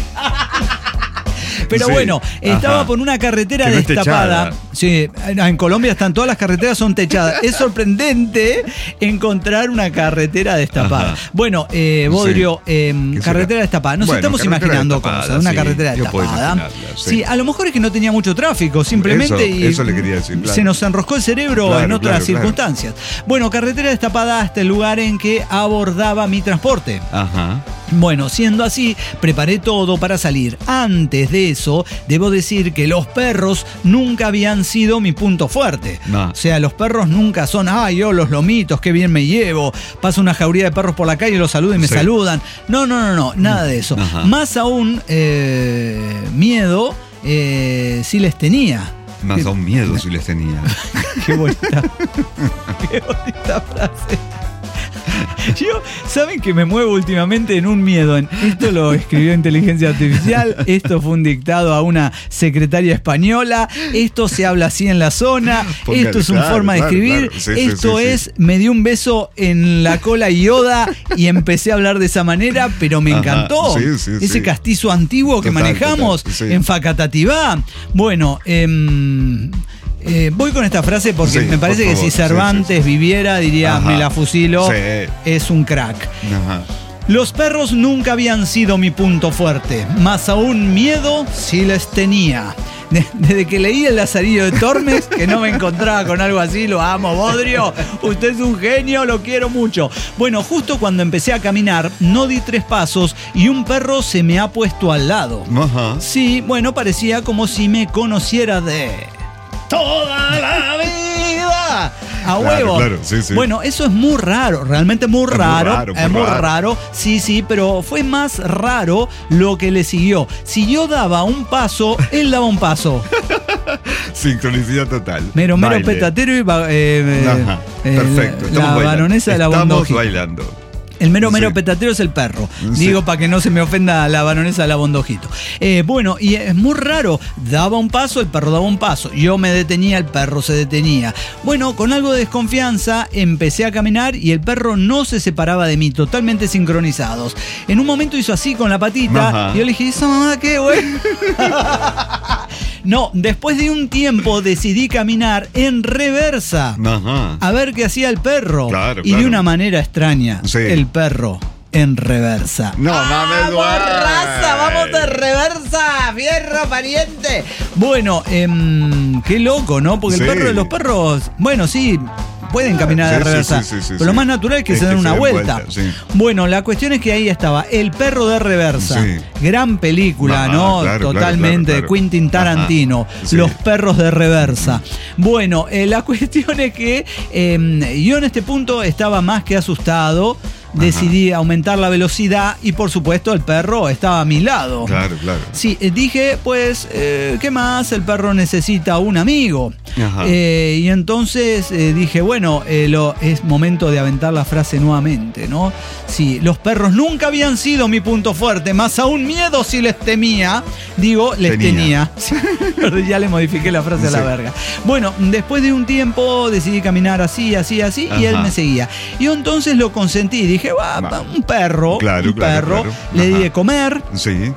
Speaker 2: Pero
Speaker 3: Sí,
Speaker 2: bueno, estaba
Speaker 3: ajá.
Speaker 2: por una carretera
Speaker 3: Que no es
Speaker 2: destapada.
Speaker 3: techada.
Speaker 2: Sí, en Colombia están todas las carreteras son techadas. Es sorprendente encontrar una carretera destapada.
Speaker 3: Ajá.
Speaker 2: Bueno, eh, Bodrio,
Speaker 3: Sí.
Speaker 2: eh,
Speaker 3: ¿Qué
Speaker 2: carretera
Speaker 3: será?
Speaker 2: destapada. Nos
Speaker 3: Bueno,
Speaker 2: estamos
Speaker 3: carretera
Speaker 2: imaginando
Speaker 3: destapada,
Speaker 2: cosas. Una
Speaker 3: sí,
Speaker 2: carretera
Speaker 3: yo puedo
Speaker 2: destapada.
Speaker 3: imaginarla, sí.
Speaker 2: Sí, a lo mejor es que no tenía mucho tráfico, simplemente.
Speaker 3: Eso-
Speaker 2: y
Speaker 3: eso le quería decir, claro.
Speaker 2: Se nos enroscó el cerebro
Speaker 3: Claro,
Speaker 2: en otras
Speaker 3: claro, claro.
Speaker 2: circunstancias. Bueno, carretera destapada hasta el lugar en que abordaba mi transporte.
Speaker 3: Ajá.
Speaker 2: Bueno, siendo así, preparé todo para salir. Antes de eso, debo decir que los perros nunca habían sido mi punto fuerte.
Speaker 3: No.
Speaker 2: O sea, los perros nunca son, ay, yo los lomitos, qué bien me llevo. Paso una jauría de perros por la calle, los saludo y me
Speaker 3: Sí.
Speaker 2: saludan. No, no, no, no, nada de eso.
Speaker 3: Ajá.
Speaker 2: Más aún, eh, miedo eh, sí les tenía.
Speaker 3: Más a un miedo si les tenía.
Speaker 2: Qué bonita. Qué bonita frase. Yo, ¿saben que me muevo últimamente en un miedo? En, esto lo escribió inteligencia artificial, esto fue un dictado a una secretaria española, esto se habla así en la zona,
Speaker 3: Póngale,
Speaker 2: esto es una
Speaker 3: claro,
Speaker 2: forma de
Speaker 3: claro,
Speaker 2: escribir,
Speaker 3: claro. Sí, sí,
Speaker 2: esto
Speaker 3: sí, sí.
Speaker 2: es, me dio un beso en la cola Yoda y empecé a hablar de esa manera, pero me
Speaker 3: Ajá,
Speaker 2: encantó.
Speaker 3: sí, sí,
Speaker 2: Ese
Speaker 3: sí.
Speaker 2: castizo antiguo que
Speaker 3: Total,
Speaker 2: manejamos
Speaker 3: total, sí.
Speaker 2: en Facatativá. Bueno, em, eh, voy con esta frase porque
Speaker 3: Sí,
Speaker 2: me parece
Speaker 3: por
Speaker 2: que
Speaker 3: favor,
Speaker 2: si
Speaker 3: sí,
Speaker 2: Cervantes
Speaker 3: sí, sí.
Speaker 2: viviera diría,
Speaker 3: Ajá.
Speaker 2: me la fusilo,
Speaker 3: Sí.
Speaker 2: es un crack.
Speaker 3: Ajá.
Speaker 2: Los perros nunca habían sido mi punto fuerte, más aún miedo sí les tenía. De- Desde que leí El Lazarillo de Tormes, que no me encontraba con algo así, lo amo, Bodrio. Usted es un genio, lo quiero mucho. Bueno, justo cuando empecé a caminar, no di tres pasos y un perro se me ha puesto al lado.
Speaker 3: Ajá.
Speaker 2: Sí, bueno, parecía como si me conociera de toda la vida. A
Speaker 3: Claro,
Speaker 2: huevo.
Speaker 3: claro, sí, sí.
Speaker 2: Bueno, eso es muy raro, realmente muy
Speaker 3: muy
Speaker 2: raro.
Speaker 3: raro, muy
Speaker 2: es muy
Speaker 3: raro.
Speaker 2: raro. Sí, sí, pero fue más raro lo que le siguió. Si yo daba un paso, él daba un paso.
Speaker 3: Sincronicidad total.
Speaker 2: Mero, mero
Speaker 3: Baile.
Speaker 2: petatero y va- eh,
Speaker 3: Ajá.
Speaker 2: eh,
Speaker 3: Perfecto.
Speaker 2: la,
Speaker 3: estamos
Speaker 2: la
Speaker 3: bailando.
Speaker 2: baronesa de la
Speaker 3: Estamos
Speaker 2: Bondojito.
Speaker 3: bailando.
Speaker 2: El mero mero
Speaker 3: Sí.
Speaker 2: petatero es el perro.
Speaker 3: Sí.
Speaker 2: Digo para que no se me ofenda la baronesa de la Bondojito. Eh, bueno, y es muy raro. Daba un paso, el perro daba un paso. Yo me detenía, el perro se detenía. Bueno, con algo de desconfianza empecé a caminar y el perro no se separaba de mí, totalmente sincronizados. En un momento hizo así con la patita
Speaker 3: Ajá.
Speaker 2: y yo le dije, ¿esa mamá qué, güey? No, después de un tiempo decidí caminar en reversa.
Speaker 3: Ajá.
Speaker 2: A ver qué hacía el perro.
Speaker 3: Claro,
Speaker 2: y de
Speaker 3: claro.
Speaker 2: una manera extraña,
Speaker 3: Sí.
Speaker 2: el perro en reversa.
Speaker 3: No, mames,
Speaker 2: ¡Vamos, raza! ¡Vamos de reversa! ¡Fierro, pariente! Bueno, em, qué loco, ¿no? Porque
Speaker 3: Sí.
Speaker 2: el perro, los perros, bueno, sí, pueden caminar
Speaker 3: Sí,
Speaker 2: de
Speaker 3: sí,
Speaker 2: reversa.
Speaker 3: sí, sí, sí,
Speaker 2: pero
Speaker 3: sí.
Speaker 2: lo más natural es que
Speaker 3: Es
Speaker 2: se den
Speaker 3: que
Speaker 2: una
Speaker 3: se den
Speaker 2: vuelta.
Speaker 3: vuelta, sí.
Speaker 2: Bueno, la cuestión es que ahí estaba El perro de reversa.
Speaker 3: Sí.
Speaker 2: Gran película,
Speaker 3: Ajá,
Speaker 2: ¿no?
Speaker 3: claro, claro,
Speaker 2: Totalmente,
Speaker 3: claro,
Speaker 2: de
Speaker 3: claro.
Speaker 2: Quentin Tarantino.
Speaker 3: Ajá, sí.
Speaker 2: Los perros de reversa. Bueno, eh, la cuestión es que eh, yo en este punto estaba más que asustado. Decidí aumentar la velocidad y por supuesto el perro estaba a mi lado.
Speaker 3: Claro, claro.
Speaker 2: Sí, eh, dije, pues, eh, ¿qué más? El perro necesita un amigo.
Speaker 3: Ajá.
Speaker 2: Eh, y entonces eh, dije, bueno, eh, lo, es momento de aventar la frase nuevamente, ¿no? Sí, los perros nunca habían sido mi punto fuerte, más aún miedo si les temía. Digo, les tenía.
Speaker 3: Tenía.
Speaker 2: Sí, pero ya le modifiqué la frase a la
Speaker 3: Sí.
Speaker 2: verga. Bueno, después de un tiempo decidí caminar así, así, así, y él
Speaker 3: Ajá.
Speaker 2: me seguía. Y yo entonces lo consentí, dije, va,
Speaker 3: Va.
Speaker 2: un perro,
Speaker 3: Claro,
Speaker 2: un
Speaker 3: claro,
Speaker 2: perro.
Speaker 3: claro.
Speaker 2: Le di
Speaker 3: Ajá.
Speaker 2: de comer.
Speaker 3: Sí.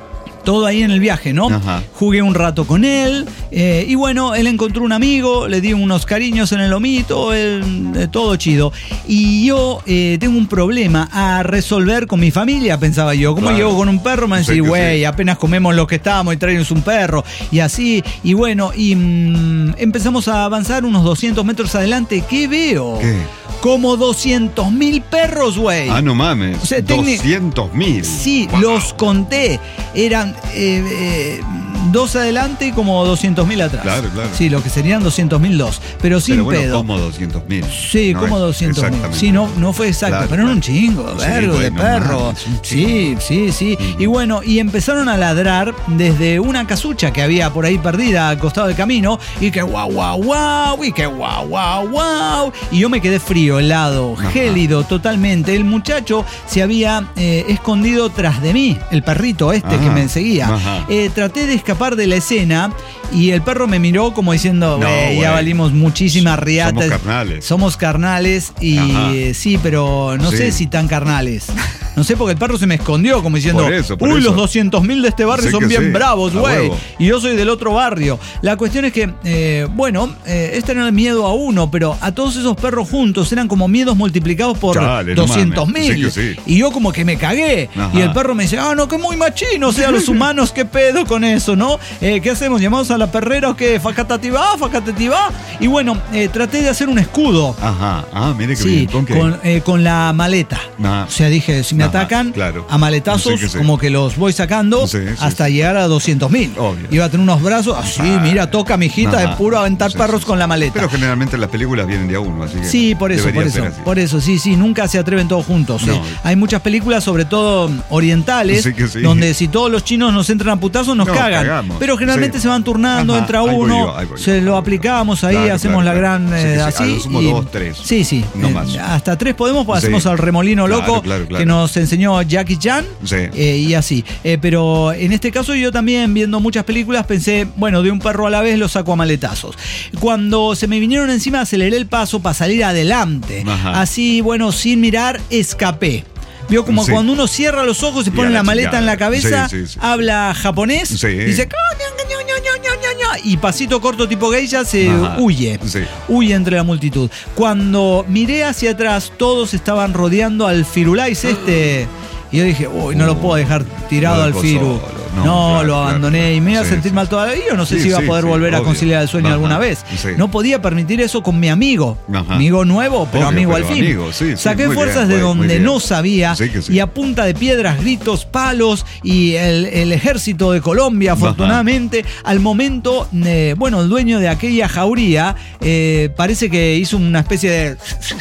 Speaker 2: todo ahí en el viaje, ¿no?
Speaker 3: Ajá.
Speaker 2: Jugué un rato con él eh, y bueno, él encontró un amigo, le di unos cariños en el lomito, él, eh, todo chido. Y yo eh, tengo un problema a resolver con mi familia, pensaba yo. ¿Cómo
Speaker 3: Claro.
Speaker 2: llego con un perro? Me decís,
Speaker 3: Sí que
Speaker 2: güey,
Speaker 3: sí.
Speaker 2: apenas comemos lo que estábamos y traemos un perro. Y así, y bueno, y mm, empezamos a avanzar unos doscientos metros adelante. ¿Qué veo?
Speaker 3: ¿Qué?
Speaker 2: Como doscientos mil perros, güey.
Speaker 3: Ah, no mames.
Speaker 2: O sea, técnic-
Speaker 3: doscientos mil.
Speaker 2: Sí,
Speaker 3: Wow.
Speaker 2: los conté. Eran eh, eh, dos adelante y como doscientos mil atrás.
Speaker 3: Claro, claro.
Speaker 2: Sí, lo que serían doscientos mil dos. Pero sin
Speaker 3: Pero bueno,
Speaker 2: pedo.
Speaker 3: como doscientos mil.
Speaker 2: Sí,
Speaker 3: No
Speaker 2: como
Speaker 3: es-
Speaker 2: doscientos mil.
Speaker 3: exactamente.
Speaker 2: Sí, no, no fue exacto,
Speaker 3: Claro,
Speaker 2: pero era un
Speaker 3: claro.
Speaker 2: chingo,
Speaker 3: Sí,
Speaker 2: vergo de
Speaker 3: bueno,
Speaker 2: perro.
Speaker 3: man, es un
Speaker 2: Sí, sí, sí. Y bueno, y empezaron a ladrar desde una casucha que había por ahí perdida al costado del camino. Y que guau, guau, guau. Y que guau, guau, guau. Y yo me quedé frío, helado,
Speaker 3: Ajá.
Speaker 2: gélido totalmente. El muchacho se había eh, escondido tras de mí, el perrito este
Speaker 3: Ajá.
Speaker 2: que me seguía.
Speaker 3: Ajá.
Speaker 2: Eh, traté de escapar de la escena y el perro me miró como diciendo,
Speaker 3: No,
Speaker 2: "Güey, ya
Speaker 3: güey.
Speaker 2: valimos muchísimas riatas.
Speaker 3: Somos carnales.
Speaker 2: Somos carnales y
Speaker 3: Ajá.
Speaker 2: eh, sí, pero no
Speaker 3: Sí.
Speaker 2: sé si tan carnales. No sé, porque el perro se me escondió como diciendo,
Speaker 3: Por eso, por
Speaker 2: uy,
Speaker 3: eso.
Speaker 2: los doscientos mil de este barrio
Speaker 3: Sí
Speaker 2: son
Speaker 3: que
Speaker 2: bien
Speaker 3: sí,
Speaker 2: bravos,
Speaker 3: a
Speaker 2: güey.
Speaker 3: huevo.
Speaker 2: Y yo soy del otro barrio. La cuestión es que, eh, bueno, eh, este era el miedo a uno, pero a todos esos perros juntos eran como miedos multiplicados por
Speaker 3: Chale, no
Speaker 2: doscientos mil.
Speaker 3: mames. Sí que sí.
Speaker 2: Y yo como que me cagué.
Speaker 3: Ajá.
Speaker 2: Y el perro me dice, ah, no, que muy machino, o sea, los humanos, ¿qué pedo con eso, no? Eh, ¿Qué hacemos? ¿Llamamos a la perrera o qué? ¿Facatativá? ¿Facatativá? Y bueno, eh, traté de hacer un escudo.
Speaker 3: Ajá. Ah, mire qué
Speaker 2: Sí,
Speaker 3: bien. ¿Con qué?
Speaker 2: con, eh, con la maleta.
Speaker 3: Ah.
Speaker 2: O sea, dije, si me
Speaker 3: Ajá,
Speaker 2: atacan,
Speaker 3: claro.
Speaker 2: a maletazos,
Speaker 3: Sí que sí.
Speaker 2: como que los voy sacando
Speaker 3: Sí, sí,
Speaker 2: hasta
Speaker 3: sí.
Speaker 2: llegar a doscientos mil.
Speaker 3: Obvio.
Speaker 2: Iba a tener unos brazos así,
Speaker 3: Ah,
Speaker 2: mira, toca mi hijita de
Speaker 3: ajá.
Speaker 2: puro aventar
Speaker 3: Sí,
Speaker 2: perros
Speaker 3: sí,
Speaker 2: con
Speaker 3: sí.
Speaker 2: la maleta.
Speaker 3: Pero generalmente las películas vienen de a uno, así que.
Speaker 2: Sí, por eso, por
Speaker 3: debería
Speaker 2: eso,
Speaker 3: ser así.
Speaker 2: por eso, sí, sí, nunca se atreven todos juntos.
Speaker 3: No.
Speaker 2: ¿eh? Hay muchas películas, sobre todo orientales,
Speaker 3: Sí que sí.
Speaker 2: donde si todos los chinos nos entran a putazos nos
Speaker 3: No,
Speaker 2: cagan.
Speaker 3: cagamos.
Speaker 2: Pero generalmente
Speaker 3: Sí.
Speaker 2: se van turnando,
Speaker 3: Ajá,
Speaker 2: entra
Speaker 3: ahí voy
Speaker 2: uno,
Speaker 3: yo, ahí voy yo,
Speaker 2: se
Speaker 3: ahí
Speaker 2: lo
Speaker 3: voy yo.
Speaker 2: aplicamos ahí,
Speaker 3: Claro,
Speaker 2: hacemos
Speaker 3: claro,
Speaker 2: la
Speaker 3: claro.
Speaker 2: gran
Speaker 3: Sí,
Speaker 2: eh,
Speaker 3: que sí, a
Speaker 2: así.
Speaker 3: lo sumo
Speaker 2: y-
Speaker 3: dos, tres.
Speaker 2: Sí, sí.
Speaker 3: No
Speaker 2: eh,
Speaker 3: más.
Speaker 2: Hasta tres podemos, pues
Speaker 3: Sí.
Speaker 2: hacemos al remolino
Speaker 3: Claro,
Speaker 2: loco
Speaker 3: claro, claro.
Speaker 2: que nos enseñó Jackie Chan.
Speaker 3: Sí.
Speaker 2: eh, y así. Eh, pero en este caso yo también, viendo muchas películas, pensé, bueno, de un perro a la vez lo saco a maletazos. Cuando se me vinieron encima, aceleré el paso para salir adelante.
Speaker 3: Ajá.
Speaker 2: Así, bueno, sin mirar, escapé. Vio como
Speaker 3: Sí.
Speaker 2: cuando uno cierra los ojos y
Speaker 3: Y
Speaker 2: pone
Speaker 3: a la
Speaker 2: la maleta
Speaker 3: chingada.
Speaker 2: en la cabeza,
Speaker 3: Sí, sí, sí.
Speaker 2: habla japonés,
Speaker 3: Sí.
Speaker 2: dice "Ña, Ña, Ña, Ña, Ña, Ña", y pasito corto tipo geisha se
Speaker 3: Ajá.
Speaker 2: huye.
Speaker 3: Sí.
Speaker 2: Huye entre la multitud. Cuando miré hacia atrás, todos estaban rodeando al Firulais este. Y yo dije, uy, no lo puedo dejar tirado
Speaker 3: Lo
Speaker 2: al
Speaker 3: dejó
Speaker 2: Firu.
Speaker 3: solo.
Speaker 2: No,
Speaker 3: No, claro,
Speaker 2: lo abandoné
Speaker 3: claro,
Speaker 2: y me iba a
Speaker 3: sí,
Speaker 2: sentir
Speaker 3: sí.
Speaker 2: mal toda la vida. No sé
Speaker 3: Sí,
Speaker 2: si iba
Speaker 3: sí,
Speaker 2: a poder
Speaker 3: sí,
Speaker 2: volver a
Speaker 3: obvio.
Speaker 2: conciliar el sueño
Speaker 3: Ajá,
Speaker 2: alguna vez.
Speaker 3: sí.
Speaker 2: No podía permitir eso con mi amigo.
Speaker 3: Ajá.
Speaker 2: Amigo nuevo, pero
Speaker 3: Obvio,
Speaker 2: amigo
Speaker 3: pero
Speaker 2: al fin.
Speaker 3: amigo, sí, sí,
Speaker 2: Saqué
Speaker 3: muy
Speaker 2: fuerzas
Speaker 3: bien,
Speaker 2: de
Speaker 3: muy- muy
Speaker 2: donde
Speaker 3: bien.
Speaker 2: no sabía
Speaker 3: Sí que sí.
Speaker 2: y a punta de piedras, gritos, palos y el, el ejército de Colombia,
Speaker 3: Ajá.
Speaker 2: afortunadamente, al momento, eh, bueno, el dueño de aquella jauría eh, parece que hizo una especie de...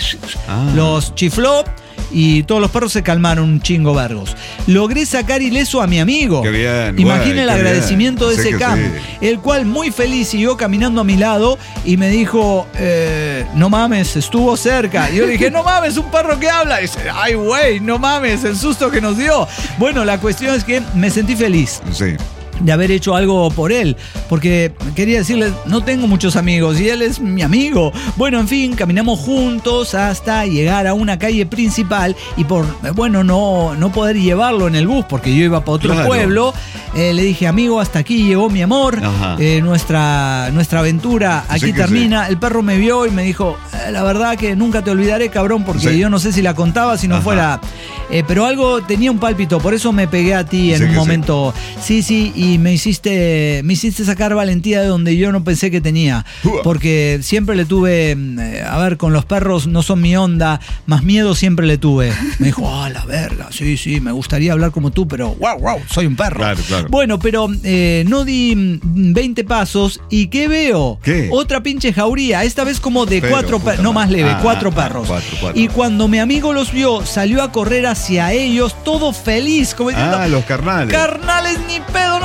Speaker 3: Ah.
Speaker 2: Los chifló y todos los perros se calmaron un chingo vergos. Logré sacar ileso a mi amigo.
Speaker 3: Qué bien,
Speaker 2: Imagine
Speaker 3: güey,
Speaker 2: el
Speaker 3: qué
Speaker 2: agradecimiento
Speaker 3: bien.
Speaker 2: de
Speaker 3: Sí
Speaker 2: ese
Speaker 3: que
Speaker 2: camp.
Speaker 3: sí.
Speaker 2: El cual muy feliz siguió caminando a mi lado y me dijo, eh, no mames, estuvo cerca. Y yo le dije, no mames, un perro que habla. Y dice, ay güey, no mames, el susto que nos dio. Bueno, la cuestión es que me sentí feliz
Speaker 3: Sí.
Speaker 2: de haber hecho algo por él, porque quería decirle, no tengo muchos amigos y él es mi amigo. Bueno, en fin, caminamos juntos hasta llegar a una calle principal y por, bueno, no, no poder llevarlo en el bus porque yo iba para otro
Speaker 3: Claro.
Speaker 2: pueblo, eh, le dije, amigo, hasta aquí llegó mi amor,
Speaker 3: Ajá.
Speaker 2: eh, nuestra, nuestra aventura aquí
Speaker 3: Sí que
Speaker 2: termina. El perro me vio y me dijo, eh, la verdad que nunca te olvidaré, cabrón, porque
Speaker 3: Sí.
Speaker 2: yo no sé si la contaba si no
Speaker 3: Ajá.
Speaker 2: fuera... eh, pero algo tenía un pálpito, por eso me pegué a ti en
Speaker 3: Sí
Speaker 2: un
Speaker 3: que sí.
Speaker 2: momento. Sí, sí, y me hiciste, me hiciste sacar valentía de donde yo no pensé que tenía.
Speaker 3: Uah.
Speaker 2: Porque siempre le tuve, eh, a ver, con los perros no son mi onda, más miedo siempre le tuve. Me dijo, ah, la verga, sí, sí, me gustaría hablar como tú, pero wow, wow, soy un perro.
Speaker 3: Claro, claro.
Speaker 2: Bueno, pero eh, no di mm, veinte pasos y ¿qué veo?
Speaker 3: ¿Qué?
Speaker 2: Otra pinche jauría, esta vez como de
Speaker 3: Pero,
Speaker 2: cuatro
Speaker 3: puta
Speaker 2: perros, no más
Speaker 3: madre.
Speaker 2: leve,
Speaker 3: Ah,
Speaker 2: cuatro
Speaker 3: ah,
Speaker 2: perros.
Speaker 3: cuatro, cuatro.
Speaker 2: Y cuando mi amigo los vio, salió a correr hacia ellos, todo feliz, como diciendo,
Speaker 3: Ah, los carnales.
Speaker 2: carnales ni pedo, no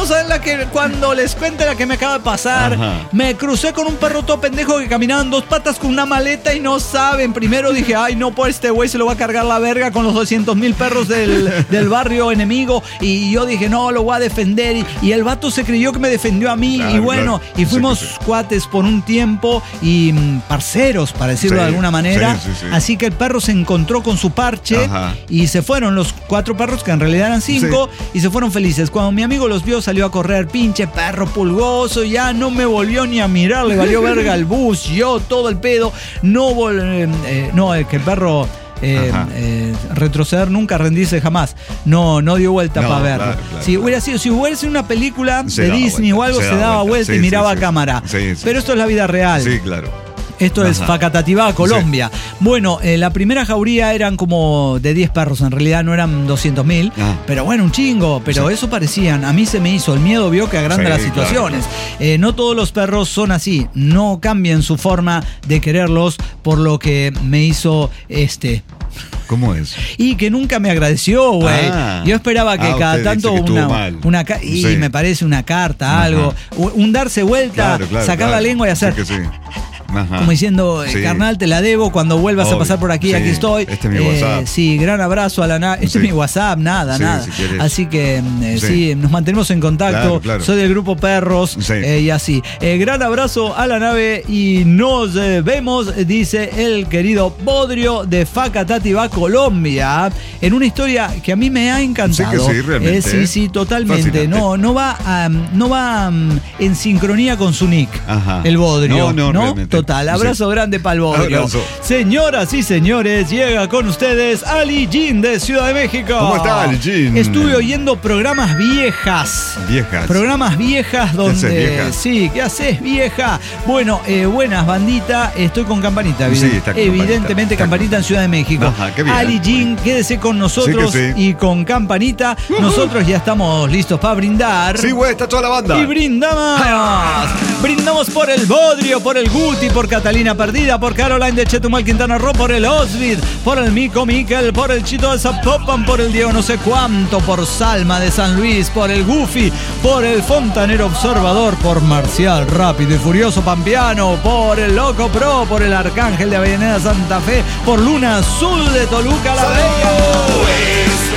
Speaker 2: ¿saben la que cuando les cuente la que me acaba de pasar? Ajá. Me crucé con un perro todo pendejo que caminaba en dos patas con una maleta y no saben. Primero dije, ay, no, pues este güey se lo va a cargar la verga con los doscientos mil perros del, del barrio enemigo. Y yo dije, no, lo voy a defender. Y, y el vato se creyó que me defendió a mí. Claro, y bueno, claro. y fuimos sí, sí. cuates por un tiempo y mm, parceros, para decirlo sí, de alguna manera. Sí, sí, sí. Así que el perro se encontró con su parche. Ajá. Y se fueron los cuatro perros, que en realidad eran cinco, sí. y se fueron felices. Cuando mi amigo los vio, salió a correr, pinche perro pulgoso, ya no me volvió ni a mirar, le valió verga el bus, yo, todo el pedo. No, vol eh, eh, no, eh, que el perro... Eh, eh, retroceder nunca, rendirse jamás. No, no dio vuelta no, para verlo. Claro, claro, si hubiera sido, si hubiera sido una película se de Disney vuelta, o algo, se, se daba vuelta, vuelta sí, y miraba sí, a cámara. Sí, sí. Pero esto es la vida real.
Speaker 3: Sí, claro.
Speaker 2: Esto Ajá. es Facatativá, Colombia. Sí. Bueno, eh, la primera jauría eran como de diez perros, en realidad no eran doscientos mil, ah. pero bueno, un chingo, pero sí. eso parecían. A mí se me hizo, el miedo vio que agranda sí, las situaciones. Claro. Eh, no todos los perros son así, no cambian su forma de quererlos, por lo que me hizo este...
Speaker 3: ¿Cómo es?
Speaker 2: Y que nunca me agradeció, güey. Ah, Yo esperaba que ah, cada tanto una, una y sí. me parece una carta, Ajá. algo, un darse vuelta, claro, claro, sacar claro. la lengua y hacer... Sí que sí. Ajá. Como diciendo, sí. carnal, te la debo, cuando vuelvas Obvio. a pasar por aquí, sí. aquí estoy.
Speaker 3: Este es mi
Speaker 2: eh,
Speaker 3: WhatsApp.
Speaker 2: Sí, gran abrazo a la nave. Este sí. es mi WhatsApp, nada, sí, nada. Si así que eh, sí. sí, nos mantenemos en contacto. Claro, claro. Soy del grupo Perros sí. eh, y así. Eh, gran abrazo a la nave y nos eh, vemos, dice el querido Bodrio de Facatativá, Colombia, en una historia que a mí me ha encantado.
Speaker 3: Sí, que sí, realmente.
Speaker 2: Eh, sí, sí, totalmente. No, no va, um, no va um, en sincronía con su nick, Ajá. el Bodrio. No, no, ¿no? Realmente. Total, abrazo sí. grande para el Bodrio. Abrazo. Señoras y señores, llega con ustedes Ali Jean de Ciudad de México.
Speaker 3: ¿Cómo está Ali Jean?
Speaker 2: Estuve oyendo programas viejas.
Speaker 3: Viejas.
Speaker 2: Programas viejas donde... ¿Qué haces, vieja? Sí, ¿qué haces, vieja? Bueno, eh, buenas, bandita. Estoy con Campanita, evidente. Sí, está con evidentemente Campanita. Campanita en Ciudad de México. Ajá, qué bien. Ali Jean, quédese con nosotros sí sí. y con Campanita. Uh-huh. Nosotros ya estamos listos para brindar.
Speaker 3: Sí, güey, está toda la banda.
Speaker 2: Y brindamos. Brindamos por el Bodrio, por el Guti, por Catalina Perdida, por Caroline de Chetumal, Quintana Roo, por el Osvid, por el Mico Miquel, por el Chito de Zapopan, por el Diego no sé cuánto, por Salma de San Luis, por el Goofy, por el Fontanero Observador, por Marcial Rápido y Furioso Pampeano, por el Loco Pro, por el Arcángel de Avellaneda Santa Fe, por Luna Azul de Toluca la Bella.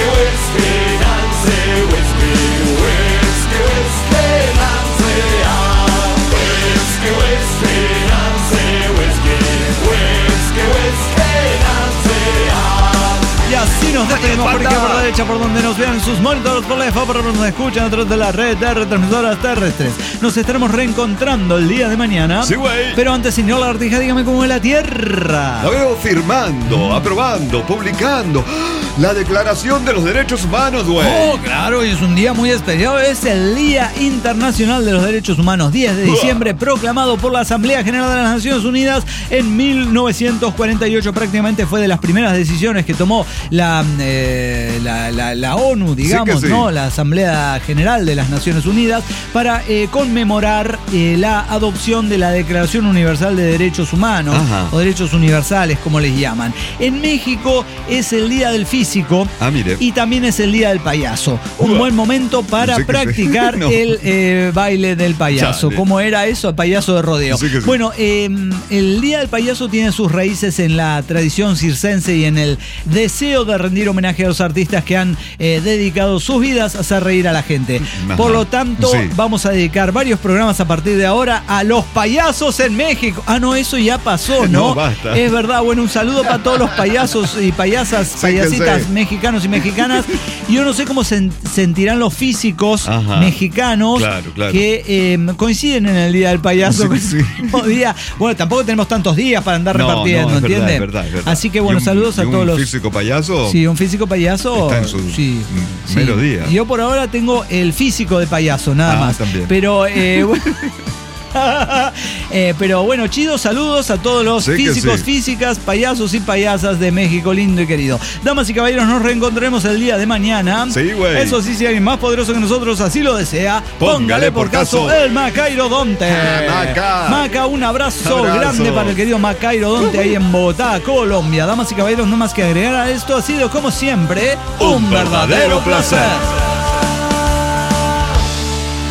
Speaker 2: Y así nos despedimos por aquí, por la derecha, por donde nos vean sus monitores, por la F A, por donde nos escuchan a través de la red de retransmisoras terrestres. Nos estaremos reencontrando el día de mañana.
Speaker 3: Sí, güey.
Speaker 2: Pero antes, señor Lagartija, dígame cómo es la Tierra.
Speaker 3: La veo firmando, mm. aprobando, publicando la Declaración de los Derechos Humanos, güey.
Speaker 2: Oh, claro, y es un día muy especial. Es el Día Internacional de los Derechos Humanos, diez de diciembre, uh. proclamado por la Asamblea General de las Naciones Unidas en mil novecientos cuarenta y ocho. Prácticamente fue de las primeras decisiones que tomó La, eh, la, la, la ONU, digamos, sí sí. ¿no? La Asamblea General de las Naciones Unidas, para eh, conmemorar eh, la adopción de la Declaración Universal de Derechos Humanos, Ajá. o Derechos Universales, como les llaman. En México es el Día del Físico
Speaker 3: ah, mire.
Speaker 2: y también es el Día del Payaso. Un uh, buen momento para sí practicar no. el eh, baile del payaso. Chale. ¿Cómo era eso? El payaso de rodeo. Sí sí. Bueno, eh, el Día del Payaso tiene sus raíces en la tradición circense y en el deseo de rendir homenaje a los artistas que han eh, dedicado sus vidas a hacer reír a la gente. Ajá. Por lo tanto, sí. vamos a dedicar varios programas a partir de ahora a los payasos en México. Ah, no, eso ya pasó, ¿no?
Speaker 3: No, basta.
Speaker 2: Es verdad. Bueno, un saludo para todos los payasos y payasas, sí, payasitas mexicanos y mexicanas. Yo no sé cómo se sentirán los físicos Ajá. mexicanos claro, claro. que eh, coinciden en el Día del Payaso. Sí, sí. Día. Bueno, tampoco tenemos tantos días para andar no, repartiendo, no, es ¿entiendes?
Speaker 3: Verdad, es verdad, es verdad.
Speaker 2: Así que bueno,
Speaker 3: un,
Speaker 2: saludos a todos
Speaker 3: un
Speaker 2: los...
Speaker 3: físico payaso.
Speaker 2: Sí, un físico payaso.
Speaker 3: Está en su
Speaker 2: sí,
Speaker 3: mero
Speaker 2: sí.
Speaker 3: día.
Speaker 2: Yo por ahora tengo el físico de payaso, nada ah, más.
Speaker 3: También.
Speaker 2: Pero, eh, bueno. eh, pero bueno, chido, saludos a todos los sí físicos, sí. físicas, payasos y payasas de México lindo y querido. Damas y caballeros, nos reencontraremos el día de mañana.
Speaker 3: Sí, güey.
Speaker 2: Eso sí, si alguien más poderoso que nosotros así lo desea, póngale, póngale por caso, caso el Macairodonte.
Speaker 3: Maca.
Speaker 2: Maca, un abrazo, abrazo grande para el querido Macairodonte uh-huh. ahí en Bogotá, Colombia. Damas y caballeros, no más que agregar a esto, ha sido como siempre un, un verdadero, verdadero placer. placer.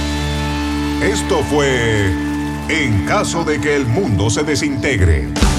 Speaker 1: Esto fue En caso de que el mundo se desintegre.